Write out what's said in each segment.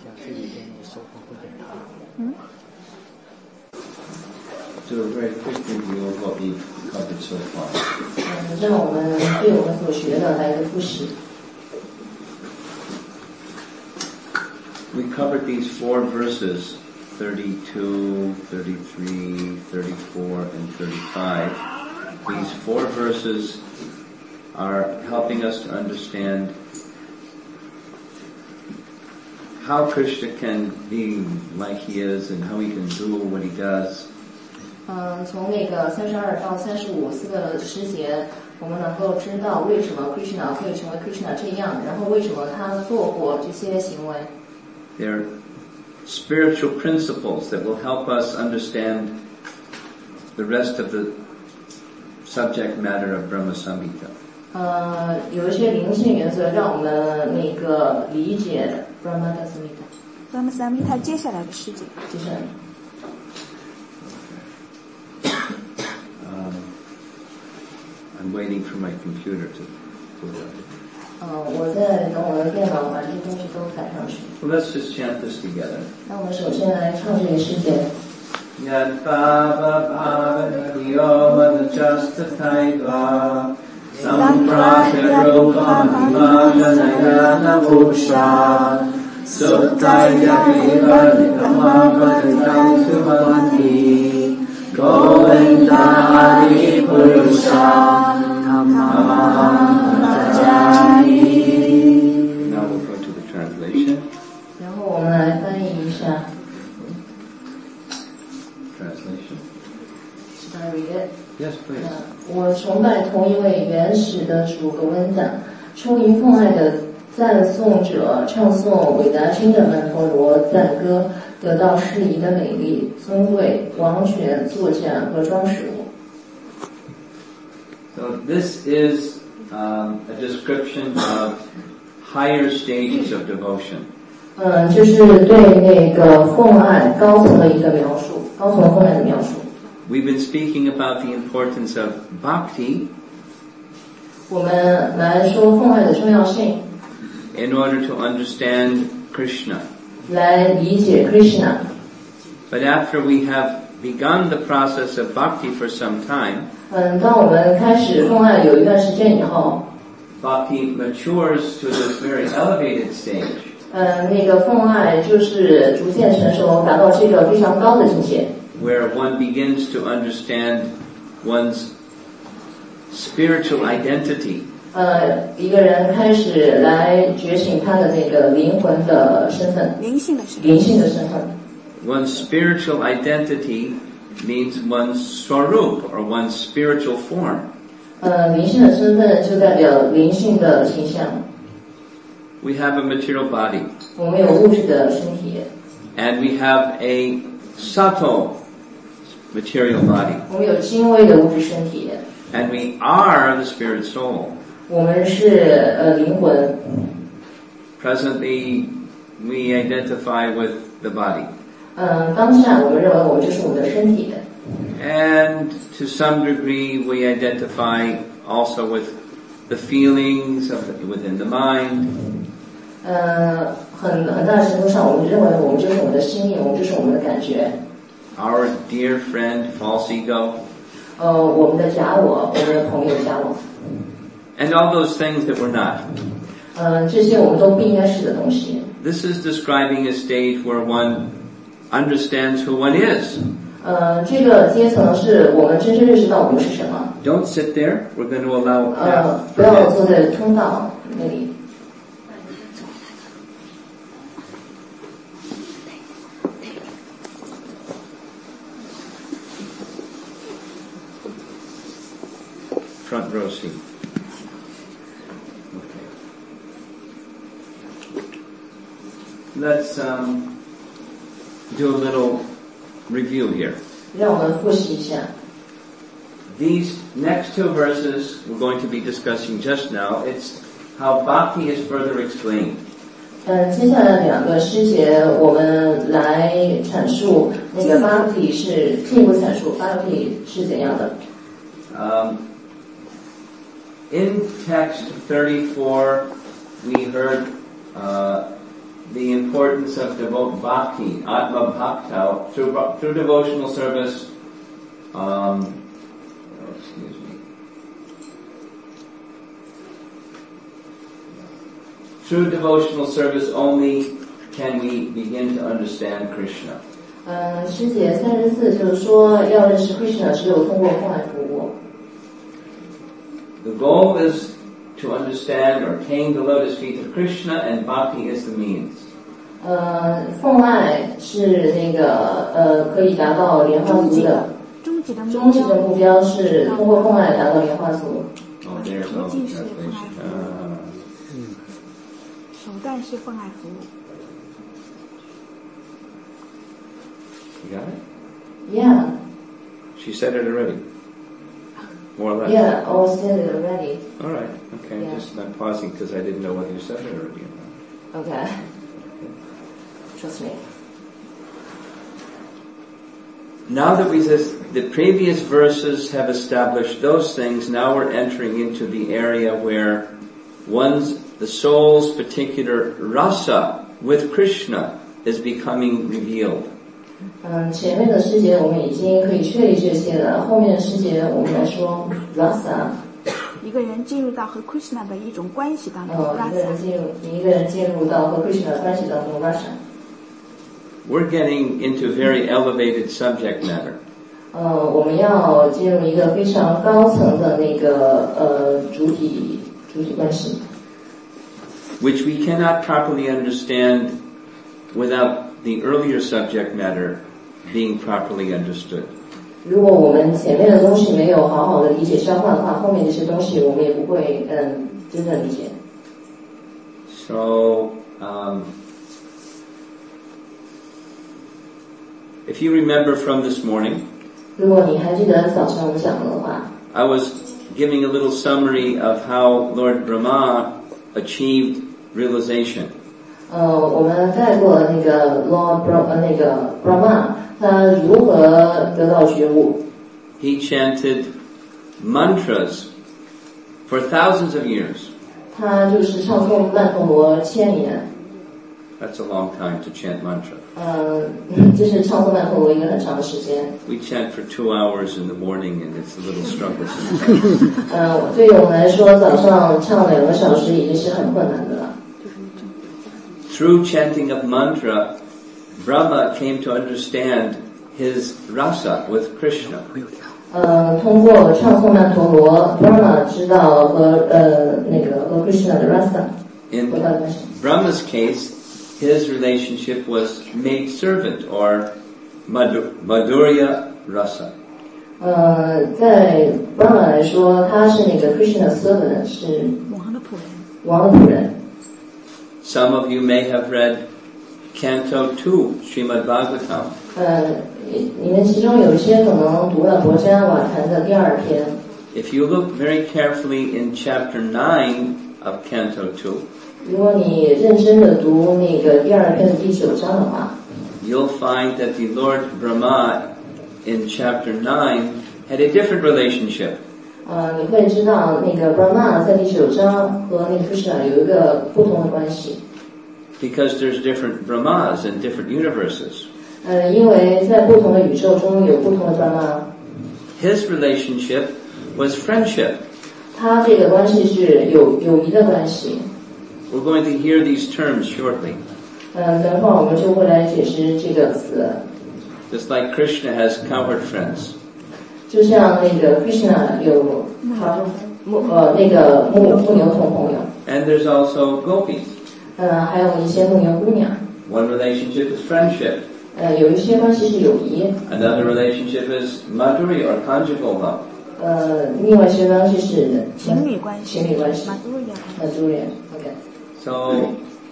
下这几天的收获会很大。 Do a very quick review of what we've covered so far. 让我们对我们所学的来一个复习。 We covered these 4 verses, 32, 33, 34, and 35. These 4 verses are helping us to understand how Krishna can be like he is and how he can do what he does. 从那个32到35 4个诗节，我们能够知道为什么 Krishna 可以成为 Krishna 这样，然后为什么他做过这些行为。 They're spiritual principles that will help us understand the rest of the subject matter of Brahma Samhita. 有一些灵性原则让我们那个理解 Brahma Samhita。Brahma Samhita 接下来的世界。 接下来。 I'm waiting for my computer to pull it up. 我在等我的电脑把这些东西都摆上去。 Well, let's just chant this together. 那我们首先来唱这个诗节。 Yad bhava bhavaniyo manajasthataiva sampratya rupa mahimajanayana vusha suttaya viva nikamavadidam sumanti govinda hari purusha tamam Now we'll go to the translation. 然后我们来翻译一下。 Translation. Should I read it? Yes, please. 我崇拜同一位原始的主格温达，充盈奉爱的赞颂者，唱诵伟大亲的曼陀罗赞歌，得到适宜的美丽、尊贵、王权、座驾和装饰物。 So this is a description of higher stages of devotion. 这是对那个奉爱高层的一个描述，高层奉爱的描述。 We've been speaking about the importance of bhakti. 我们来说奉爱的重要性。 In order to understand Krishna. 来理解 Krishna. But after we have begun the process of bhakti for some time. 当我们开始奉爱有一段时间以后。 Bhakti matures to this very elevated stage. 那个奉爱就是逐渐成熟，达到这个非常高的境界。 Where one begins to understand one's spiritual identity. 一个人开始来觉醒他的那个灵魂的身份，灵性的身份。 One's spiritual identity means one's swarup or one's spiritual form. 灵性的身份就代表灵性的形象。 We have a material body. 我们有物质的身体。 And we have a subtle material body. 我们有精微的物质身体。 And we are the spirit soul. 我们是灵魂。 Presently, we identify with the body. 当下我们认为我们就是我们的身体。 And to some degree, we identify also with the feelings within the mind. 很大程度上，我们认为我们就是我们的心意，我们就是我们的感觉。 Our dear friend, false ego. 我们的假我，我们的朋友假我。 And all those things that we're not. 这些我们都不应该是的东西。 This is describing a stage where one understands who one is. 这个阶层是我们真正认识到我们是什么。 Don't sit there. We're going to allow. 不要坐在通道那里。 Front row seat. Okay. Let's do a little review here. 让我们复习一下。 These next 2 verses we're going to be discussing just now. It's how bhakti is further explained. 接下来2个诗节我们来阐述那个 bhakti 是进一步阐述 bhakti 是怎样的。 In text 34, we heard the importance of bhakti, atma bhakta, through devotional service. Through devotional service only can we begin to understand Krishna. 师姐34就是说要认识 Krishna 只有通过奉爱服务。 The goal is to understand or attain the lotus feet of Krishna, and bhakti is the means. 奉爱是那个可以达到莲花足的，终极的目标是通过奉爱达到莲花足。 Oh, there's no translation. 手段是奉爱服务。 You got it? Yeah. She said it already. More or less. Yeah, I was said it already. All right. Okay. Yeah. I'm pausing because I didn't know whether you said it already. Okay. Trust me. Now that the previous verses have established those things, now we're entering into the area where the soul's particular rasa with Krishna is becoming revealed. 前面的师节我们已经可以确立这些了，后面的师节我们来说 rasa。 一个人进入到和 Krishna 的一种关系当中 rasa。一个人进入到和 Krishna 的关系当中 rasa。 We're getting into very elevated subject matter. 我们要进入一个非常高层的那个主体关系。 Which we cannot properly understand without the earlier subject matter being properly understood. 如果我们前面的东西没有好好的理解消化的话，后面这些东西我们也不会真正理解。 So, if you remember from this morning, 如果你还记得早上我们讲的话 I was giving a little summary of how Lord Brahma achieved realization. 我们带过那个 Lord Brahma 他如何得到觉悟。 He chanted mantras for thousands of years. 他就是唱诵曼陀罗1000年。 That's a long time to chant mantra. 这是唱诵曼陀罗一个很长的时间。 We chant for 2 hours in the morning, and it's a little struggle. 对于我们来说，早上唱2个小时已经是很困难的了。 Through chanting of mantra, Brahma came to understand his rasa with Krishna. 通过唱诵曼陀罗 ，Brahma 知道和Krishna 的 rasa。 In Brahma's case, his relationship was maid servant or Madhurya rasa. 在 Brahma 来说，他是那个 Krishna servant， 是王的仆人。 Some of you may have read Canto 2, Srimad Bhagavatam. 你们其中有一些可能读了博伽瓦坛的第2篇。 If you look very carefully in chapter 9 of Canto 2, 如果你认真的读那个第2篇的第9章的话 you'll find that the Lord Brahma in chapter 9 had a different relationship. 你会知道那个 Brahma 在第9章和那个 Krishna 有一个不同的关系。 Because there's different Brahmas in different universes. 因为在不同的宇宙中有不同的 Brahma。 His relationship was friendship. 他这个关系是友谊的关系。 We're going to hear these terms shortly. 等会儿我们就会来解释这个词。 Just like Krishna has cowherd friends. 就像那个 Krishna 有那个牧牛童朋友。 And there's also gopis. 还有一些牧牛姑娘。 One relationship is friendship. 有一些关系是友谊。 Another relationship is madhurya or conjugal love. 另外一些关系是情侣关系。 Madhurya. Okay. So,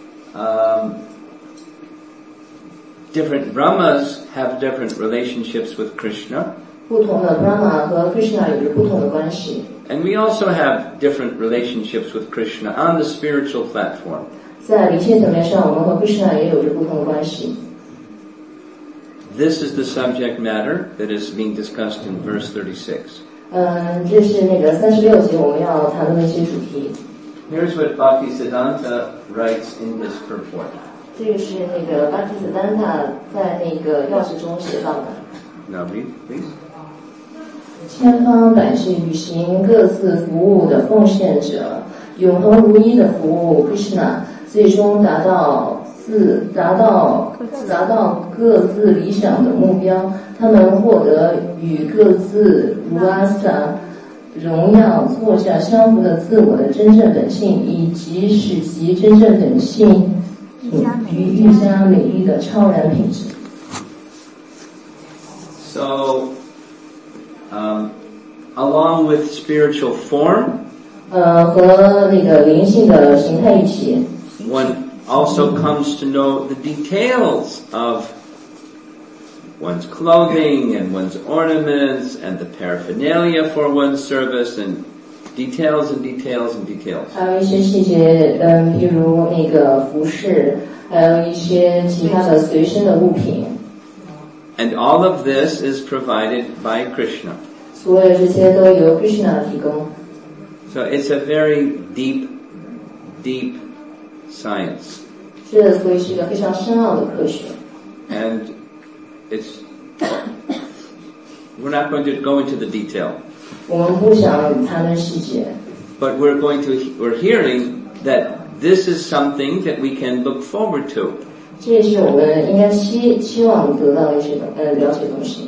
different Brahmas have different relationships with Krishna. 不同的 Brahma 和 Krishna 有着不同的关系。 And we also have different relationships with Krishna on the spiritual platform. 在灵性层面上，我们和 Krishna 也有着不同的关系。 This is the subject matter that is being discussed in verse 36. 这是那个36节我们要谈论的一些主题。 Here's what Bhaktisiddhanta writes in his purport. 这个是那个巴基斯坦他在那个钥匙中写到的。 Now read, please. 千方百计履行各自服务的奉献者，永恒如一的服务 Krishna， 最终达到各自理想的目标。他们获得与各自如阿萨荣耀坐下相符的自我的真正本性，以及使其真正本性与愈加美丽的超然品质。 So, along with spiritual form, 和那个灵性的形态一起 one also comes to know the details of one's clothing and one's ornaments and the paraphernalia for one's service and details and details and details. 还有一些细节，比如那个服饰，还有一些其他的随身的物品。 And all of this is provided by Krishna. 所有这些都由 Krishna 提供。 So it's a very deep, deep science. 这所以是一个非常深奥的科学。 And we're not going to go into the detail. 我们不想谈论细节。 But we're hearing that this is something that we can look forward to. 这也是我们应该期望得到一些了解东西。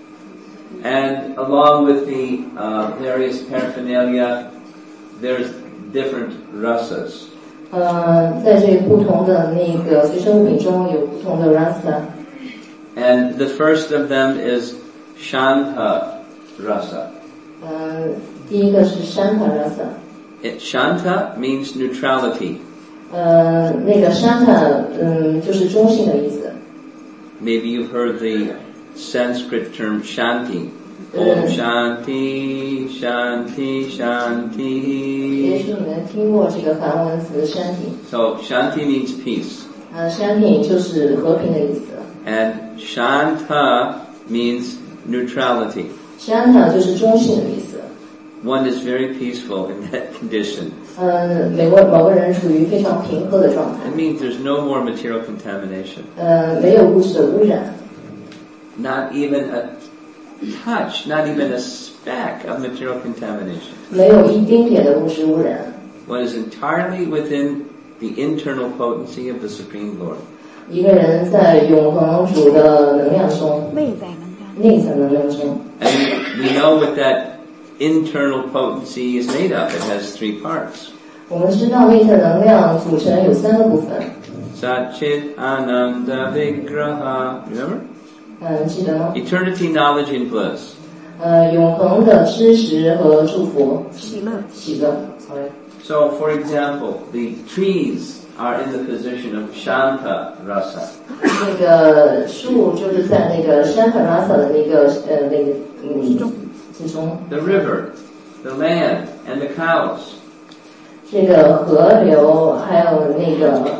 And along with the various paraphernalia, there's different rasas. 在这不同的那个随身物品中有不同的 rasa。 And the first of them is Shanta rasa. 第一个是 Shanta rasa。 Shanta means neutrality. 那个 Shanta 就是中性的意思。 Maybe you've heard the Sanskrit term Shanti. Om Shanti, Shanti, Shanti. 也许你们听过这个梵文词 Shanti。 So Shanti means peace. Shanti 就是和平的意思。 And Shanta means neutrality. Shanta 就是中性的意思。 One is very peaceful in that condition. 某个人处于非常平和的状态。 It means there's no more material contamination. 没有物质的污染。 Not even a touch, not even a speck of material contamination. 没有一丁点的物质污染。 One is entirely within the internal potency of the Supreme Lord. 一个人在永恒主的能量中，内在能量中。 And we know what that internal potency is made of. It has 3 parts. 我们知道内在能量组成有3个部分。 Satchit Ananda Vigraha. Remember? 记得吗？ Eternity, knowledge, and bliss. 永恒的知识和祝福。喜乐。Sorry. So, for example, the trees are in the position of Shanta rasa. 那个树就是在那个 Shanta rasa 的那个之中。 The river, the land, and the cows. 这个河流还有那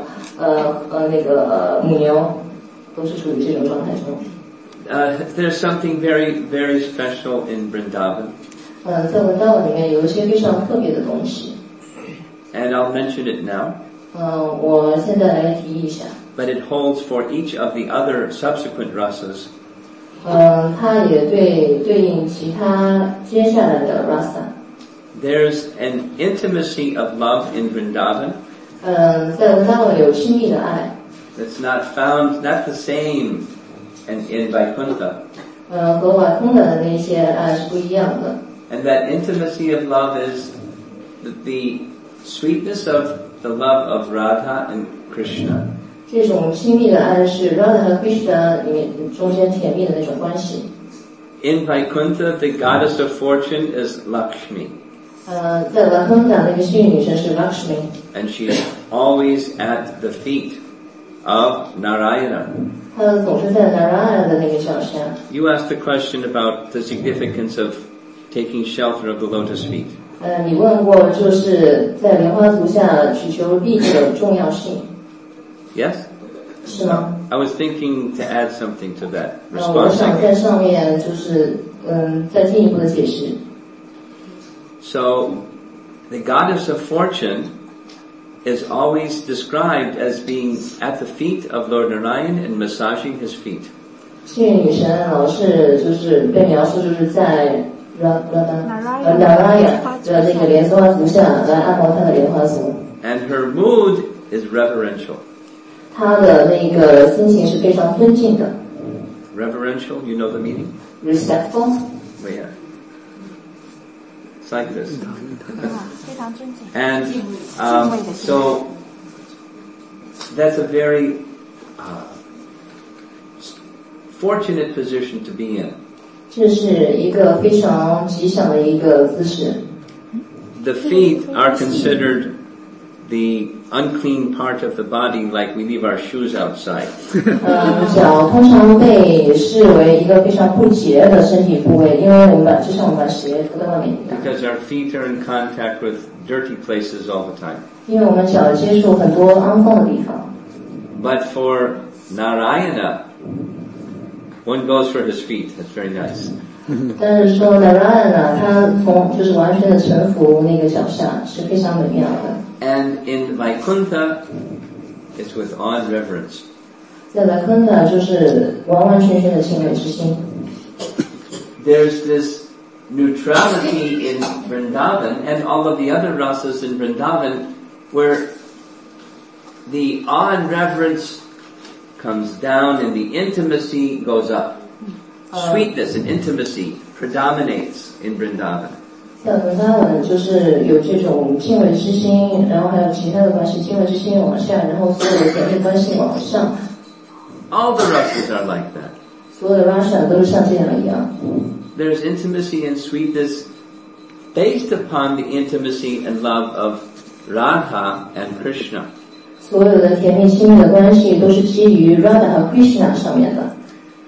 个母牛都是处于这种状态中。 There's something very, very special in Vrindavan. 在文达文里面有一些非常特别的东西。 And I'll mention it now. 我现在来提一下。 But it holds for each of the other subsequent rasas. 它也对应其他接下来的 rasa。 There's an intimacy of love in Vrindavan. 在文达文有亲密的爱。 That's not found, not the same in Vaikuntha. 和瓦空的那些爱是不一样的。 And that intimacy of love is the sweetness of the love of Radha and Krishna. 这种亲密的爱是 Radha 和 Krishna 里面中间甜蜜的那种关系。 In Vaikuntha, the goddess of fortune is Lakshmi. 在瓦空的那个幸运女神是 Lakshmi. And she is always at the feet of Narayana. 她总是在 Narayana 的那个脚下。 You asked the question about the significance of taking shelter of the lotus feet. 你问过就是在莲花足下祈求利益的重要性。 Yes? 是吗？ I was thinking to add something to that. 我想在上面就是再进一步的解释。 So, the goddess of fortune is always described as being at the feet of Lord Narayan and massaging his feet. 幸运女神老是就是被描述就是在Narayana 的那个莲花足下来按摩她的莲花足。 And her mood is reverential. 她的那个心情是非常尊敬的。 Reverential, you know the meaning? Respectful. Well, yeah. It's like this. 非常尊敬。 And so that's a very fortunate position to be in. 这是一个非常吉祥的一个姿势。 The feet are considered the unclean part of the body, like we leave our shoes outside. 脚通常被视为一个非常不洁的身体部位，因为我们把鞋脱在外面。 Because our feet are in contact with dirty places all the time. 因为我们脚接触很多肮脏的地方。 But for Narayana, one goes for his feet. That's very nice. 但是说 Narayana 他就是完全的臣服那个脚下，是非常美妙的。 And in Vaikuntha, it's with awe and reverence. 在Vaikuntha就是完完全全的敬畏之心。 There's this neutrality in Vrindavan and all of the other rasas in Vrindavan where the awe and reverence comes down and the intimacy goes up. Sweetness and intimacy predominates in Vrindavan. 像Vrindavan就是有这种敬畏之心，然后还有其他的关系，敬畏之心往下，然后所有的甜蜜关系往上。 All the rasas are like that. 所有的 rasa 都是像这样一样。 There's intimacy and sweetness based upon the intimacy and love of Radha and Krishna. 所有的甜蜜亲密的关系都是基于 Radha 和 Krishna 上面的。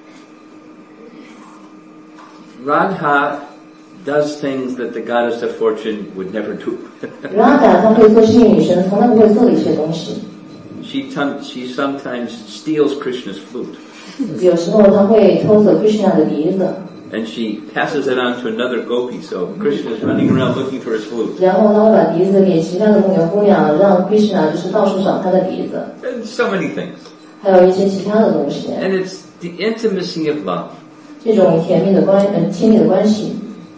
Radha does things that the goddess of fortune would never do. Radha 她会做幸运女神从来不会做的一些东西。 She sometimes steals Krishna's flute. 有时候她会偷走 Krishna 的笛子。 And she passes it on to another gopi, so Krishna is running around looking for his flute. 然后她会把笛子给其他的那个姑娘，让 Krishna 就是到处找她的笛子。 And so many things. 还有一些其他的东西。 And it's the intimacy of love. 这种甜蜜的亲密的关系。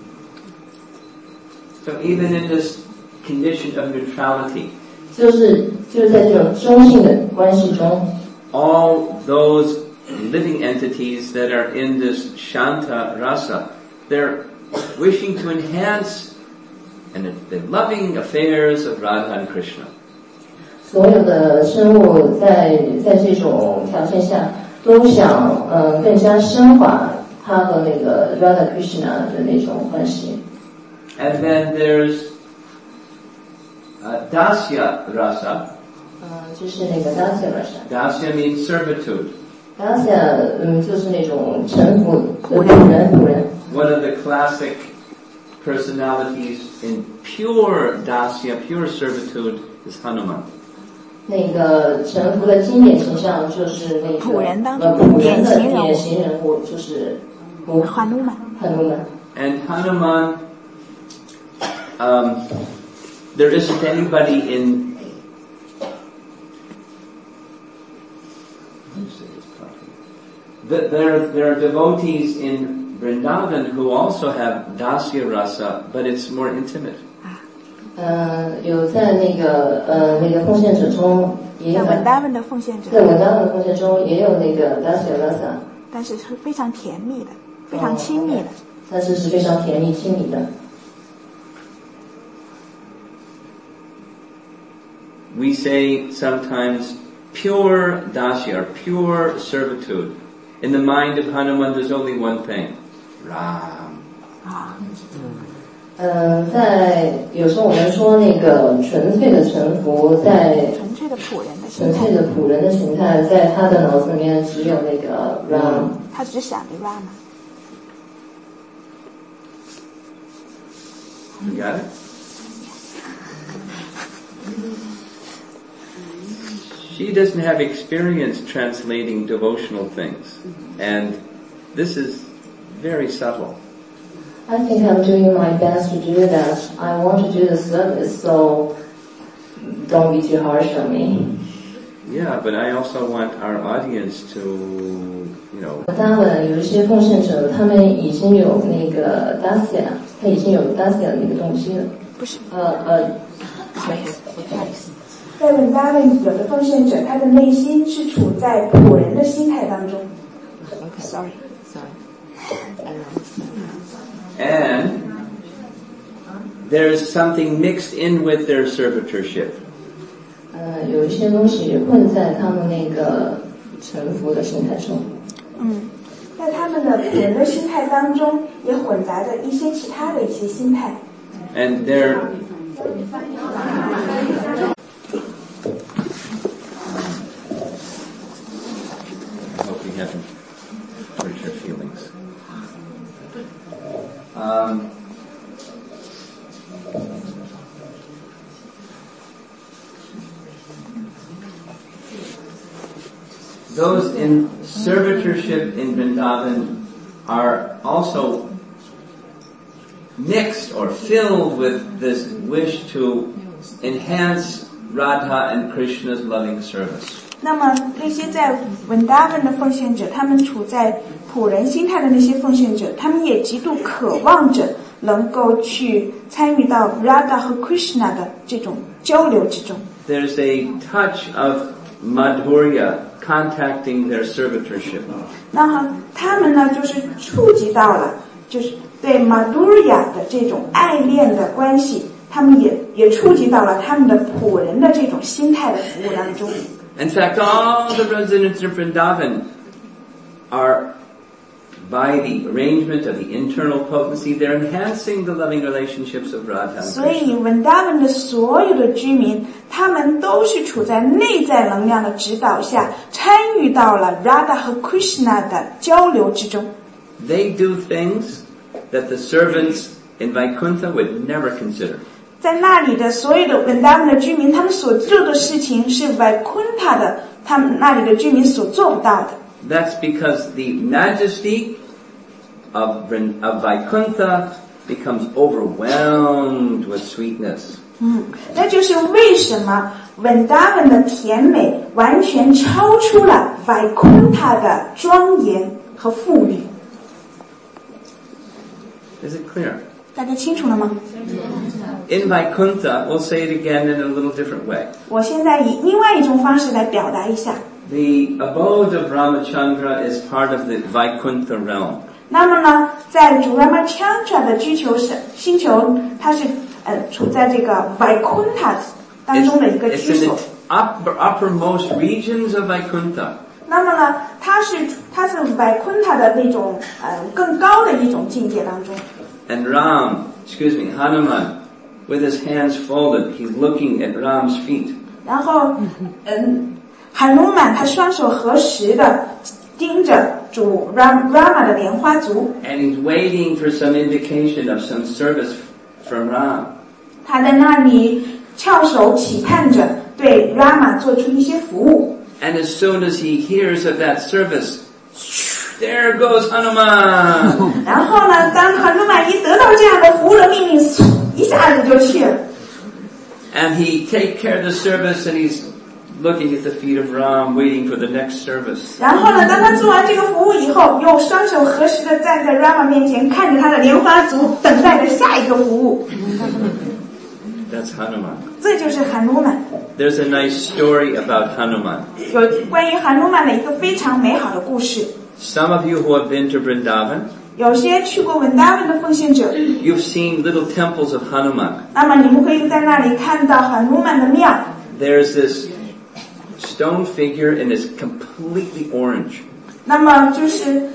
So even in this condition of neutrality, 就是在这种中性的关系中 all those living entities that are in this Shanta Rasa, they're wishing to enhance and the loving affairs of Radha and Krishna. 所有的生物在这种条件下都想更加深化他和那个 Radha Krishna 的那种关系。 And then there's Dasya Rasa. 就是那个 Dasya Rasa。 Dasya means servitude. Dasya 就是那种臣服仆人。 One of the classic personalities in pure Dasya, pure servitude, is Hanuman. 那个臣服的经典形象就是那个仆人当中仆人的典型人物就是 Hanuman. And Hanuman, there isn't anybody in there are devotees in Vrindavan who also have Dasya Rasa, but it's more intimate. 有在那个奉献者中也有， 在文达文的奉献者， 在文达文的奉献中也有那个 Dasya Rasa， 但是是非常甜蜜的，非常亲密的。 但是是非常甜蜜亲密的。 We say sometimes pure Dasya, or pure servitude. In the mind of Hanuman, there's only one thing: Ram. 在有时候我们说那个纯粹的臣服，在纯粹的仆人的纯粹的仆人的形态，在他的脑子里面只有那个 Ram。 他只想着 Rama。 You got it? She doesn't have experience translating devotional things, and this is very subtle. I think I'm doing my best to do that. I want to do the service, so don't be too harsh on me. Yeah, but I also want our audience to, 当然有一些奉献者，他们已经有那个 Dacia， 他已经有 Dacia 的那个东西了。 不是， 在文达文有的奉献者，他的内心是处在仆人的心态当中。 Sorry. And there's something mixed in with their servitorship. 有一些东西混在他们那个臣服的心态中。 在他们的仆人的心态当中，也混杂着一些其他的一些心态。 And they're I hope we haven't hurt your feelings. Those in servitorship in Vrindavan are also mixed or filled with this wish to enhance Radha and Krishna's loving service. 那么那些在文达文的奉献者，他们处在仆人心态的那些奉献者，他们也极度渴望着能够去参与到 Radha 和 Krishna 的这种交流之中。 There's a touch of Madhurya contacting their servitorship. 那么他们呢，就是触及到了，就是对 Madhurya 的这种爱恋的关系，他们也触及到了他们的仆人的这种心态的服务当中。 In fact, all the residents of Vrindavan are, by the arrangement of the internal potency, they're enhancing the loving relationships of Radha and Krishna. 所以文达文的所有的居民，他们都是处在内在能量的指导下，参与到了 Radha 和 Krishna 的交流之中。 They do things that the servants in Vaikuntha would never consider. 在那里的所有的文达文的居民，他们所做的事情是 Vaikuntha 的，他们那里的居民所做不到的。 That's because the majesty of Vaikuntha becomes overwhelmed with sweetness. 那就是为什么文达文的甜美完全超出了 Vaikuntha 的庄严和富裕。 Is it clear? 大家清楚了吗？ In Vaikuntha, we'll say it again in a little different way. 我现在以另外一种方式来表达一下。 The abode of Ramachandra is part of the Vaikuntha realm. 那么呢，在主 Ramachandra 的星球，它是处在这个 Vaikuntha 当中的一个居 It's in 所。 the uppermost regions of Vaikuntha. 那么呢，它是 Vaikuntha 的那种更高的一种境界当中。 And Hanuman, with his hands folded, he's looking at Ram's feet. 然后海努曼他双手合十的盯着主 Rama 的莲花足， And he's waiting for some indication of some service from Ram. 他在那里翘首期盼着对 Rama 做出一些服务。 And as soon as he hears of that service, there goes Hanuman. 然后呢，当海努曼一得到这样的服务的命令，一下子就去了。 And he take care of the service and he's looking at the feet of Ram, waiting for the next service. 然后呢，当他做完这个服务以后，又双手合十的站在 Rama 面前，看着他的莲花足，等待着下一个服务。 That's Hanuman. 这就是海努曼。 There's a nice story about Hanuman. 有关于海努曼的一个非常美好的故事。 Some of you who have been to Vrindavan, 有些去过文达文的奉献者， you've seen little temples of Hanuman. 那么你们会在那里看到海努曼的庙。 There's this stone figure and it's completely orange. 那么就是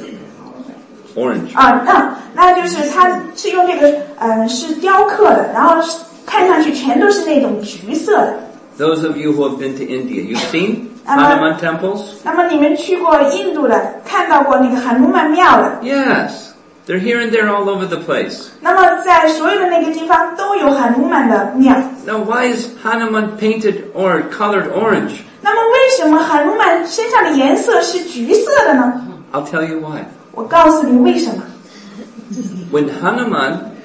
Orange. 那就是它是用这个是雕刻的，然后看上去全都是那种橘色的。 Those of you who have been to India, you've seen Hanuman temples? 那么你们去过印度的，看到过那个海努曼庙的？ Yes. They're here and there all over the place. 那么在所有的那个地方都有海努曼的庙。 Now why is Hanuman painted or colored orange? 那么为什么海努曼身上的颜色是橘色的呢？ I'll tell you why. 我告诉你为什么。 When Hanuman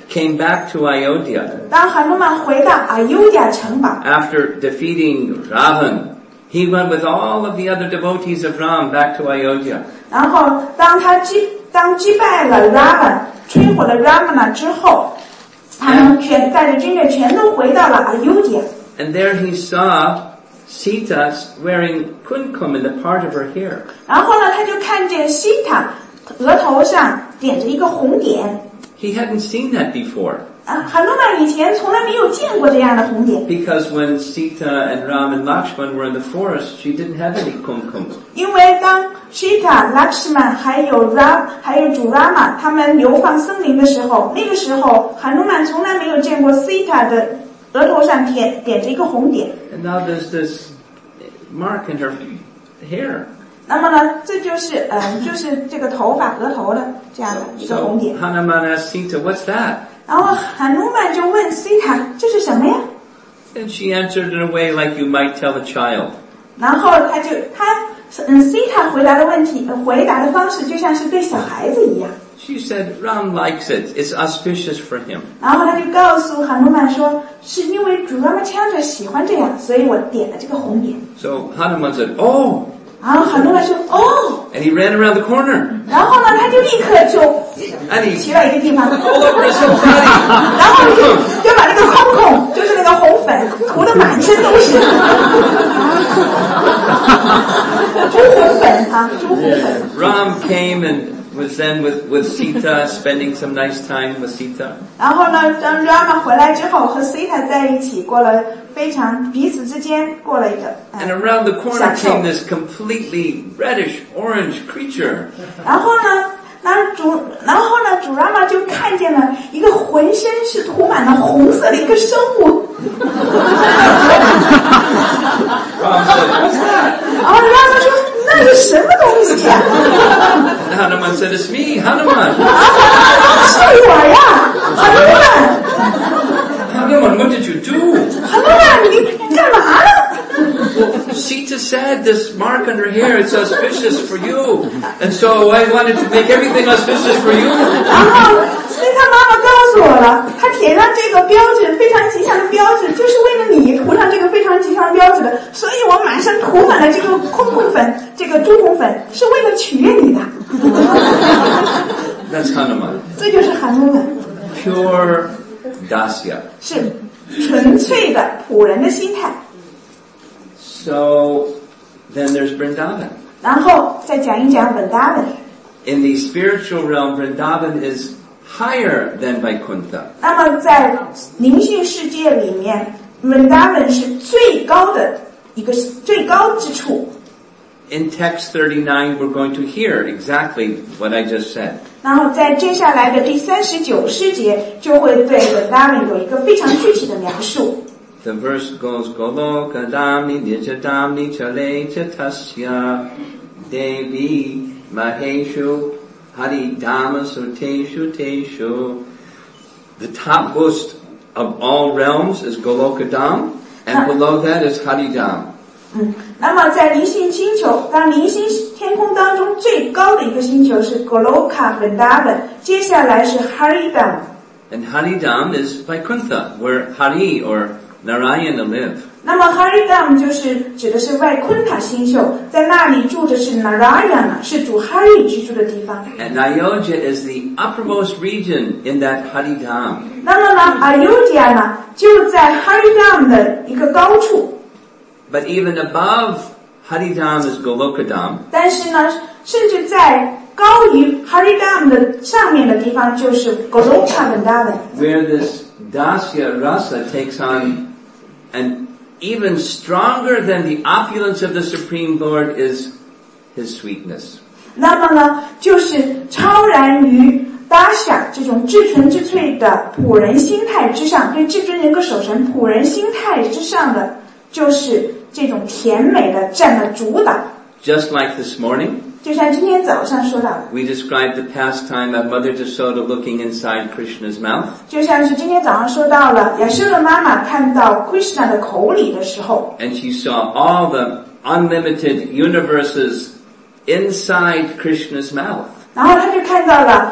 came back to Ayodhya 当哈努曼回到阿尤亚城堡， after defeating Ravan, he went with all of the other devotees of Ram back to Ayodhya. 然后当击败了 Ravan， 摧毁了 Ravana 之后，他们带着军队全都回到了阿尤亚。 And there he saw Sita wearing kumkum in the part of her hair. 然后呢，他就看见西塔额头上点着一个红点。 He hadn't seen that before. 哈努曼以前从来没有见过这样的红点。 Because when Sita and Ram and Lakshman were in the forest, she didn't have any kumkum. 因为当 Sita、Lakshman 还有主 Rama 他们流放森林的时候，那个时候哈努曼从来没有见过 Sita 的额头上点着一个红点。 And now there's this mark in her hair. 那么呢，这就是这个头发额头的这样的一个红点。 Hanuman asked Sita, "What's that?" 然后哈努曼就问 Sita 这是什么呀？ And she answered in a way like you might tell a child. 然后Sita 回答的方式就像是对小孩子一样。 She said, "Ram likes it. It's auspicious for him." 然后他就告诉哈努曼说，是因为主 Ramachandra 喜欢这样，所以我点了这个红点。 So Hanuman said, "Oh!" 然后哈努曼说，哦。 And he ran around the corner. 然后呢，他就立刻就骑到一个地方， All over his whole body. 然后就把那个空孔，就是那个红粉涂得满身都是。朱红粉啊，朱红粉。 Ram came and was then with Sita, spending some nice time with Sita. 然后呢，当 Rama 回来之后，和 Sita 在一起过了彼此之间过了一个 And around the corner came this completely reddish orange creature. 然后呢，主 Rama 就看见了一个浑身是涂满了红色的一个生物。 Ram said, "What's that?" 然后 Rama 说：“那是什么东西啊？” And Hanuman said, "It's me, Hanuman." 是我呀，哈努曼。 Hanuman, what did you do? 哈努曼，你干嘛呢？ Sita said this mark on her hair, it's auspicious for you. And so I wanted to make everything auspicious for you. 然后Sita妈妈告诉我了，她贴上这个标志，非常吉祥的标志，就是为了你涂上这个非常吉祥的标志的。所以我马上涂满了这个空粉，这个朱红粉，是为了取悦你的。 That's Hanuman. 这就是哈努曼， Pure dasya. 是纯粹的仆人的心态。 So then there's Vrindavan. 然后再讲一讲文达文。 In the spiritual realm, Vrindavan is higher than Vaikuntha. 那么在灵性世界里面，文达文是最高的一个最高之处。 In text 39, we're going to hear exactly what I just said. 然后在接下来的第39诗节就会对文达文有一个非常具体的描述。 The verse goes, Goloka damni nijadamni chale chatasya devi maheshu hari dhamma suteshu teshu. The topmost of all realms is Goloka Dham, and below that is Haridham. 那么在灵性星球，当灵性天空当中最高的一个星球是 Goloka Vrindavan， 接下来是 Haridham。 And Haridham is Vaikuntha, where Hari or Narayana live. 那么 Haridham 就是指的是外昆塔星宿，在那里住的是 Narayana， 是主 Hari 居住的地方。 And Ayodhya is the uppermost region in that Haridham. 那么呢 Ayodhya 呢就在 Haridham 的一个高处。 But even above Haridham is Golokadam. 但是呢，甚至在高于 Haridham 的上面的地方就是 Goloka Vrindavan， where this Dasya Rasa takes on an even stronger than the opulence of the Supreme Lord is His sweetness. 那么呢，就是超然于 Dasya 这种至纯至粹的仆人心态之上，对至尊人格守神仆人心态之上的，就是这种甜美的占了主导。 Just like this morning, 就像今天早上说到的， we described the pastime of Mother Jasoda looking inside Krishna's mouth. 就像是今天早上说到了亚舍的妈妈看到 Krishna 的口里的时候， And she saw all the unlimited universes inside Krishna's mouth. 然后她就看到了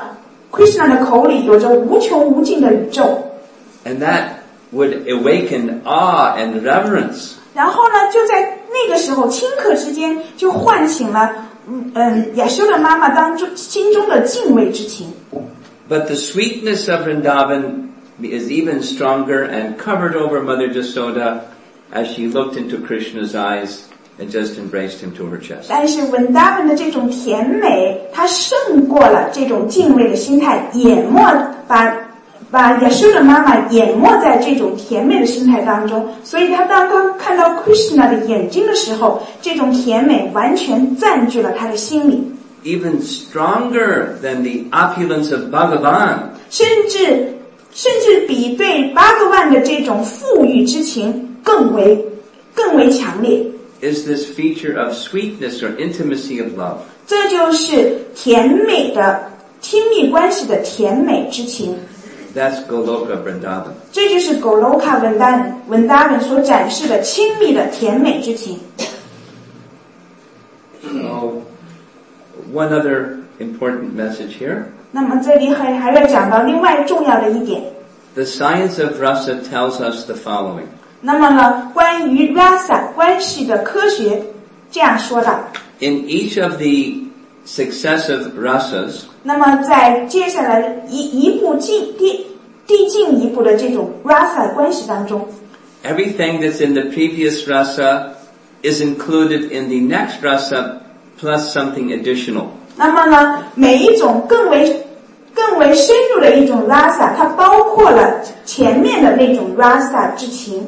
Krishna 的口里有着无穷无尽的宇宙。 And that would awaken awe and reverence. 然后呢，就在那个时候顷刻之间就唤醒了亚修的妈妈当中心中的敬畏之情。 But the sweetness of Vrindavan is even stronger and covered over Mother Jasoda as she looked into Krishna's eyes and just embraced him to her chest. 但是文达文的这种甜美，它胜过了这种敬畏的心态，淹没把亚修的妈妈淹没在这种甜美的心态当中，所以他当他看到 Krishna 的眼睛的时候，这种甜美完全占据了他的心里。 Even stronger than the opulence of Bhagavan. 甚至比对Bhagavan的这种富裕之情更为强烈。 Is this feature of sweetness or intimacy of love? 这就是甜美的亲密关系的甜美之情。 That's Goloka Vrindavan. 这就是 Goloka Vrindavan 所展示的亲密的甜美之情。 So, one other important message here. 那么这里还要讲到另外重要的一点。 The science of rasa tells us the following. 那么呢，关于 rasa 关系的科学这样说的。 In each of the successive rasas, 那么在接下来一步进一步的这种 rasa 关系当中 everything that's in the previous rasa is included in the next rasa plus something additional. 那么呢，每一种更为深入的一种 rasa 它包括了前面的那种 rasa 之情。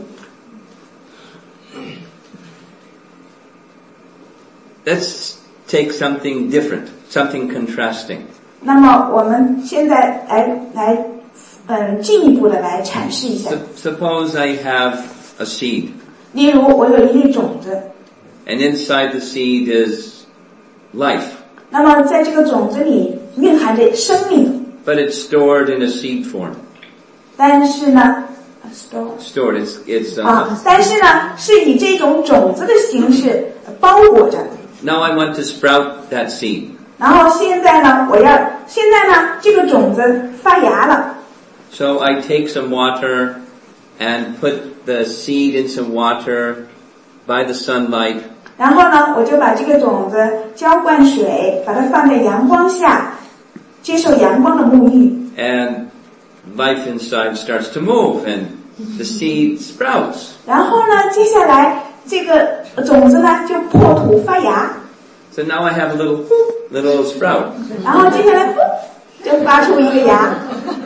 Let's take something different, something contrasting. 那么我们现在来进一步的来阐释一下。 Suppose I have a seed. 例如我有一粒种子 And inside the seed is life. 那么在这个种子里蕴含着生命 But it's stored in a seed form. 但是呢 Stored, it's 但是呢是以这种种子的形式包裹着。 Now I want to sprout that seed. 然后现在呢这个种子发芽了 So I take some water and put the seed in some water by the sunlight. 然后呢我就把这个种子浇灌水，把它放在阳光下，接受阳光的沐浴。 And life inside starts to move and the seed sprouts. 然后呢接下来这个种子呢就破土发芽。 So now I have a little sprout. 然后接下来就发出一个芽。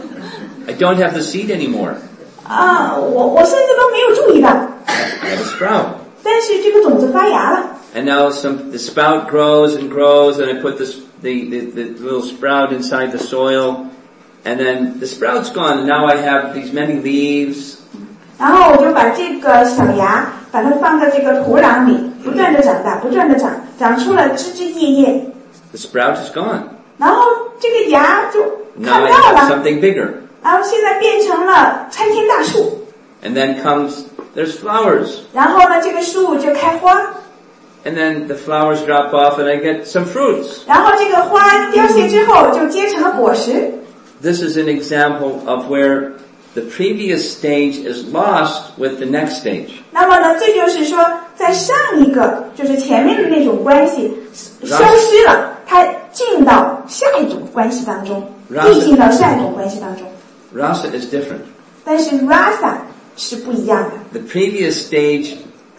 I don't have the seed anymore. 我甚至都没有注意到。 I have a sprout. 但是这个种子发芽了。 And now the spout grows and grows, and I put the little sprout inside the soil, and then the sprout's gone. And now I have these many leaves. 然后我就把这个小芽把它放在这个土壤里，不断的长大，不断的长出了枝枝叶叶。 The sprout is gone. 然后这个芽就 Now 看 I 到 have 了， something bigger. 然后现在变成了参天大树。 And then there's flowers. 然后呢，这个树就开花。 And then the flowers drop off and I get some fruits. 然后这个花凋谢之后，就结成了果实。 This is an example of where the previous stage is lost with the next stage. 那么呢，这就是说，在上一个就是前面的那种关系消失了，它进到下一种关系当中，递进到下一种关系当中。 Rasa is different. 但是 rasa 是不一样的。 The previous stage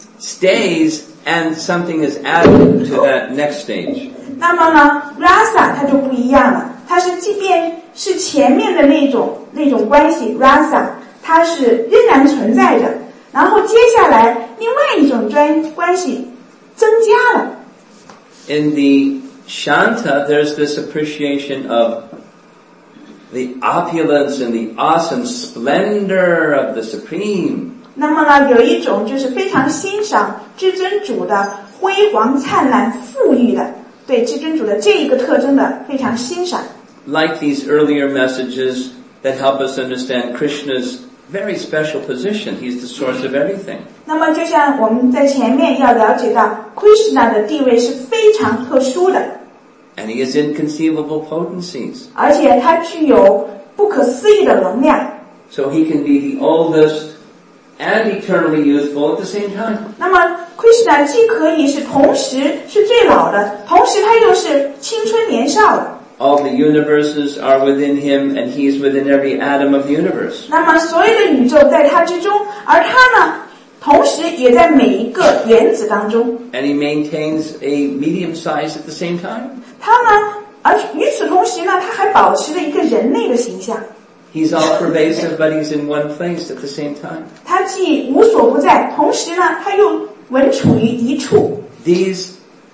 stays and something is added to that next stage. 那么呢 rasa 它就不一样了，它是即便是前面的那种关系 rasa 它是仍然存在的，然后接下来另外一种关系增加了。 In the Shanta, there's this appreciation of the opulence and the awesome splendor of the Supreme. 那么呢，有一种就是非常欣赏至尊主的辉煌灿烂富裕的，对至尊主的这一个特征的非常欣赏。 Like these earlier messages that help us understand Krishna's very special position. He's the source of everything. 那么就像我们在前面要了解到 Krishna 的地位是非常特殊的。 And he has inconceivable potencies. 而且他具有不可思议的能量。 So he can be the oldest and eternally youthful at the same time. 那么 Krishna 既可以是同时是最老的，同时他又是青春年少的。 All the universes are within him, and he is within every atom of the universe. 那么所有的宇宙在他之中，而他呢，同时也在每一个原子当中。 And he maintains a medium size at the same time. 他呢，而与此同时呢，他还保持了一个人类的形象。 He's all pervasive, but he's in one place at the same time. 他既无所不在，同时呢，他又稳处于一处。 These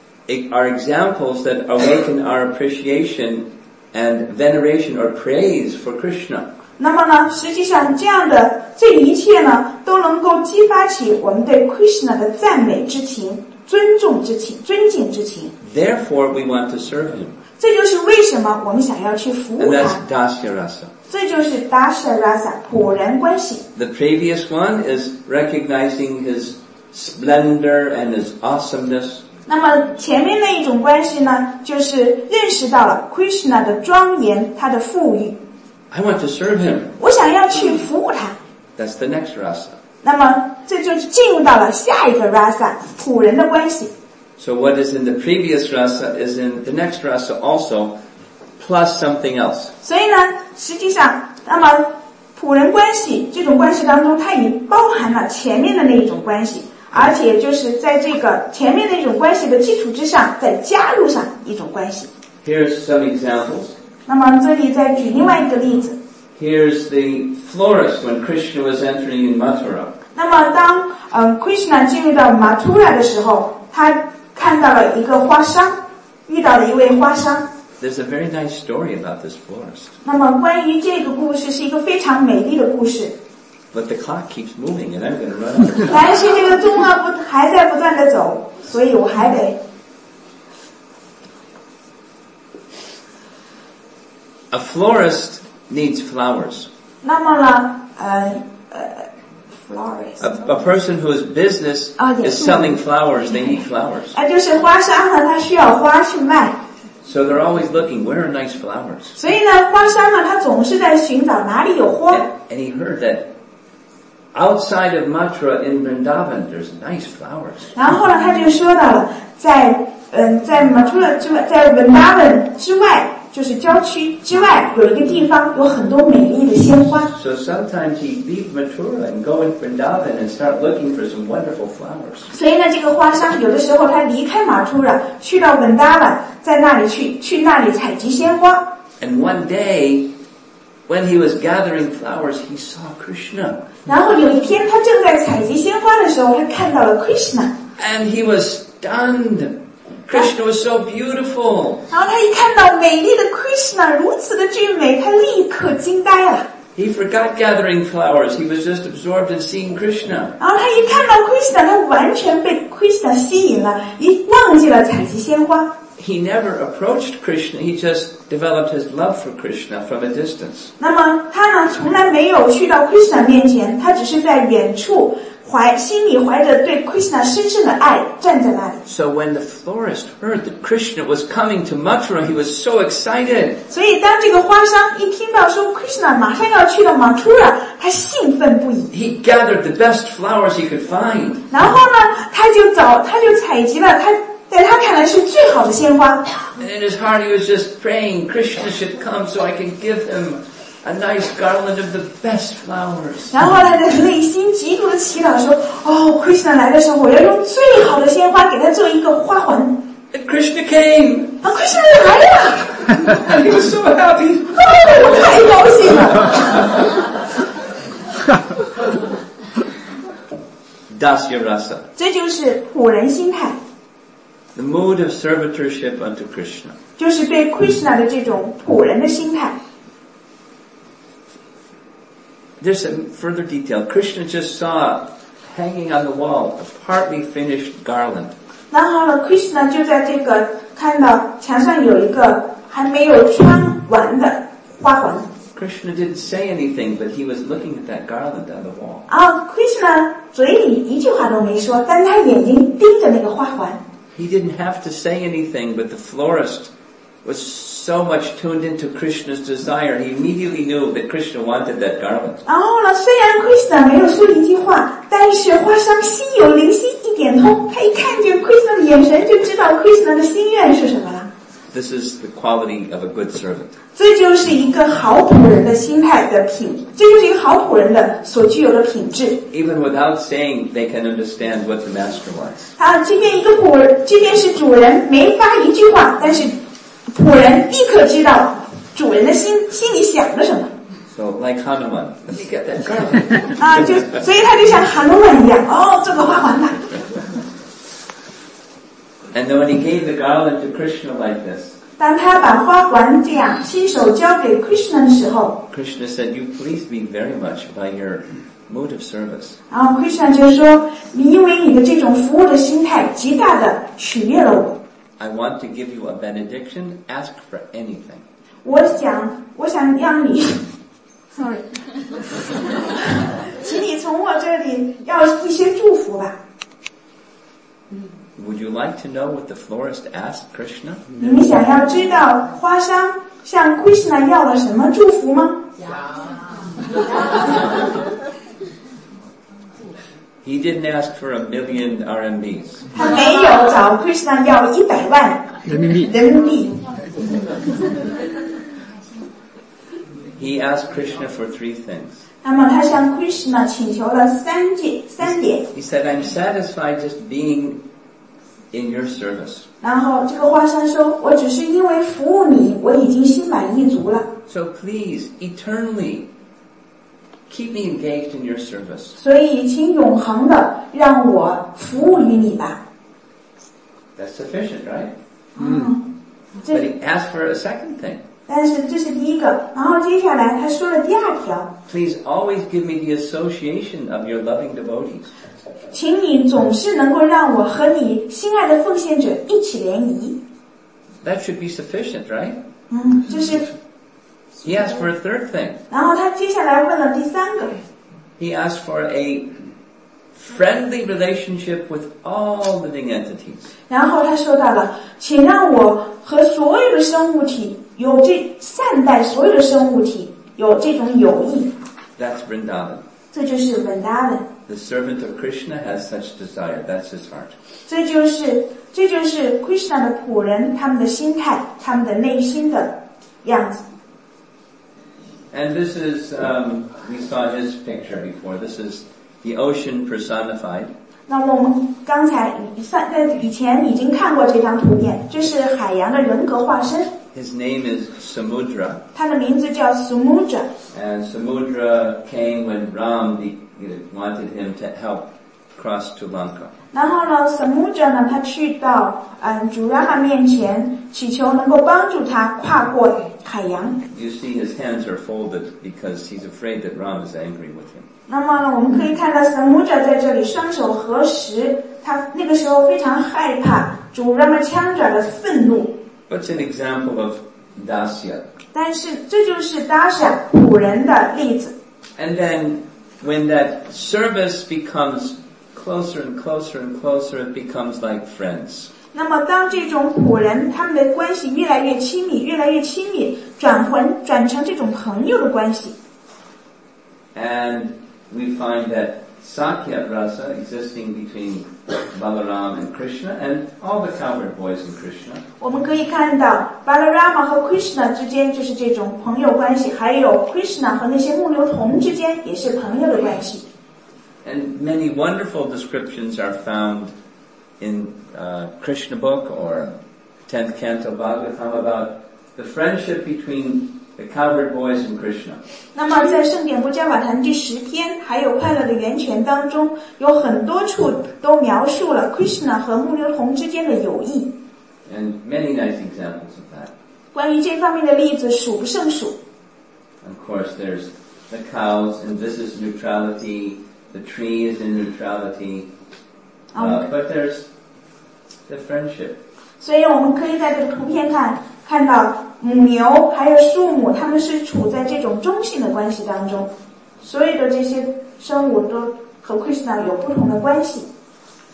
are examples that awaken our appreciation and veneration or praise for Krishna. 那么呢，实际上这一切呢，都能够激发起我们对 Krishna 的赞美之情、尊重之情、尊敬之情。 Therefore, we want to serve him. 这就是为什么我们想要去服 And 务 that's 他。 Dasya Rasa. 这就是 Dasya Rasa 普人关系。 The previous one is recognizing his splendor and his awesomeness. 那么前面那一种关系呢，就是认识到了 Krishna 的庄严，他的富裕。 I want to serve him. 我想要去服务他。 That's the next rasa. 那么这就进入到了下一个 Rasa 普人的关系。 So what is in the previous rasa is in the next rasa also, plus something else. 所以呢，实际上，那么普人关系这种关系当中，它已包含了前面的那一种关系，而且就是在这个前面的一种关系的基础之上，再加入上一种关系。 Here's some examples. 那么这里再举另外一个例子。 Here's the florist when Krishna was entering in Mathura. 那么当Krishna 进入到 Mathura 的时候，他看到了一个花商，遇到了一位花商。 There's a very nice story about this florist. 那么关于这个故事是一个非常美丽的故事， But the clock keeps moving and I'm going to run out of time. 但是这个钟啊还在不断的走，所以我还得。 A florist needs flowers. 那么呢，florist， A person whose business is selling flowers, they need flowers. 就是花商呢，他需要花去卖， So they're always looking, where are nice flowers? 所以呢，花商呢，他总是在寻找哪里有花。 And he heard that outside of Mathura in Vrindavan, there's nice flowers. 然后呢，他就说到了，在 Mathura 之外，在 Vrindavan 之外，就是郊区之外，有一个地方有很多美丽的鲜花。 So sometimes he'd leave Mathura and go in Vrindavan and start looking for some wonderful flowers. 所以呢，这个花商有的时候他离开马突然，去到文达瓦，在那里去那里采集鲜花。 And one day, when he was gathering flowers, he saw Krishna. 然后有一天，他正在采集鲜花的时候，他看到了 Krishna。 And he was stunned. Krishna was so beautiful. 然后他一看到美丽的 Krishna 如此的俊美，他立刻惊呆了。 He forgot gathering flowers. He was just absorbed in seeing Krishna. 然后他一看到 Krishna， 他完全被 Krishna 吸引了，忘记了采集鲜花。 He never approached Krishna. He just developed his love for Krishna from a distance. 那么他呢，从来没有去到 Krishna 面前，他只是在远处心里怀着对 Krishna 深深的爱，站在那里。 So when the florist heard that Krishna was coming to Mathura, he was so excited. 所以当这个花商一听到说 Krishna 马上要去到 Mathura， 他兴奋不已。 He gathered the best flowers he could find. 然后呢，他就采集了在他看来是最好的鲜花。 And in his heart he was just praying, Krishna should come so I can give him a nice garland of the best flowers. 然后他的内心极度的祈祷说，Krishna 来的时候，我要用最好的鲜花给他做一个花环。 And Krishna came. Krishna 来了。 And he was so happy. 我太高兴了。 Dasya Rasa. 这就是普人心态， The mood of servitorship unto Krishna. 就是对 Krishna 的这种普人的心态。 There's some further detail. Krishna just saw hanging on the wall a partly finished garland. 然后呢 ，Krishna 就在这个看到墙上有一个还没有穿完的花环。 Krishna didn't say anything, but he was looking at that garland on the wall. Krishna 嘴里一句话都没说，但他眼睛盯着那个花环。 He didn't have to say anything, but the florist was so much tuned into Krishna's desire, he immediately knew that Krishna wanted that garland. 然后呢，虽然 Krishna 没有说一句话，但是花商心有灵犀一点通，他一看见 Krishna 的眼神就知道 Krishna 的心愿是什么了。 This is the quality of a good servant. 这就是一个好仆人的心态的品，这就是一个好仆人的所具有的品质。 Even without saying, they can understand what the master wants. 他即便是主人没发一句话，但是仆人立刻知道主人的心里想着什么。 So like Hanuman, let me get that garland. 所以他就像哈努曼一样，这个花环吧。 And then when he gave the garland to Krishna like this, 当他把花环这样亲手交给 Krishna 的时候 Krishna said, you pleased me very much by your mood of service. 然后 Krishna 就说，你因为你的这种服务的心态极大的取悦了我。 I want to give you a benediction. Ask for anything. 我想让你，sorry， 请你从我这里要一些祝福吧。 Would you like to know what the florist asked Krishna? 你们想要知道花商向 Krishna 要了什么祝福吗？ He didn't ask for 1,000,000 RMBs. 他没有找 Krishna 要100万人民币。 He asked Krishna for 3 things. 那么他向 Krishna 请求了三点。 He said, I'm satisfied just being in your service. 然后这个花商说，我只是因为服务你，我已经心满意足了。 So please, eternally, keep me engaged in your service. 所以请永恒的让我服务于你吧。 That's sufficient, right? But 这 he asked for a second thing. 但是这是第一个，然后接下来他说了第二条， Please always give me the association of your loving devotees. 请你总是能够让我和你心爱的奉献者一起联谊。 That should be sufficient, right? 这是。 He asked for a third thing. 然后他接下来问了第三个， He asked for a friendly relationship with all living entities. 然后他说到了，请让我和所有的生物体善待所有的生物体有这种友谊。 That's Vrindavan. 这就是 Vrindavan。 The servant of Krishna has such desire. That's his heart. 这就是 Krishna 的仆人，他们的心态，他们的内心的样子。 And this is, we saw his picture before. This is the ocean personified. 那么我们刚才以前已经看过这张图片，这是海洋的人格化身。 His name is Samudra. 他的名字叫 Samudra。 And Samudra came when Ram wanted him to help cross to Lanka. 然后呢 ，Samudra 呢，他去到主 Rama 面前，祈求能够帮助他跨过海洋。 You see his hands are folded because he's afraid that Ram is angry with him. 那么呢，我们可以看到 Samudra 在这里双手合十，他那个时候非常害怕主 Ramachandra 的愤怒。 What's an example of dasya? 但是这就是 Dasya 仆人的例子。 And then when that service becomes closer and closer and closer, it becomes like friends. 那么当这种仆人他们的关系越来越亲密，越来越亲密，转成这种朋友的关系。 And we find that Sakya Rasa existing between Balaram and Krishna and all the cowherd boys in Krishna. 我们可以看到 Balarama 和 Krishna 之间就是这种朋友关系，还有 Krishna 和那些牧牛童之间也是朋友的关系。 And many wonderful descriptions are found in Krishna book or 10th canto Bhagavatam about the friendship between the cowherd boys and Krishna. 那么在圣典部加法坛第10篇还有快乐的源泉当中，有很多处都描述了 Krishna 和牧牛童之间的友谊。 And many nice examples of that. 关于这方面的例子数不胜数。 Of course, there's the cows, and this is neutrality. The tree is in neutrality. But there's the friendship. 所以我们可以在这个图片看到母牛还有树木，它们是处在这种中性的关系当中。所有的这些生物都和 Krishna 有不同的关系。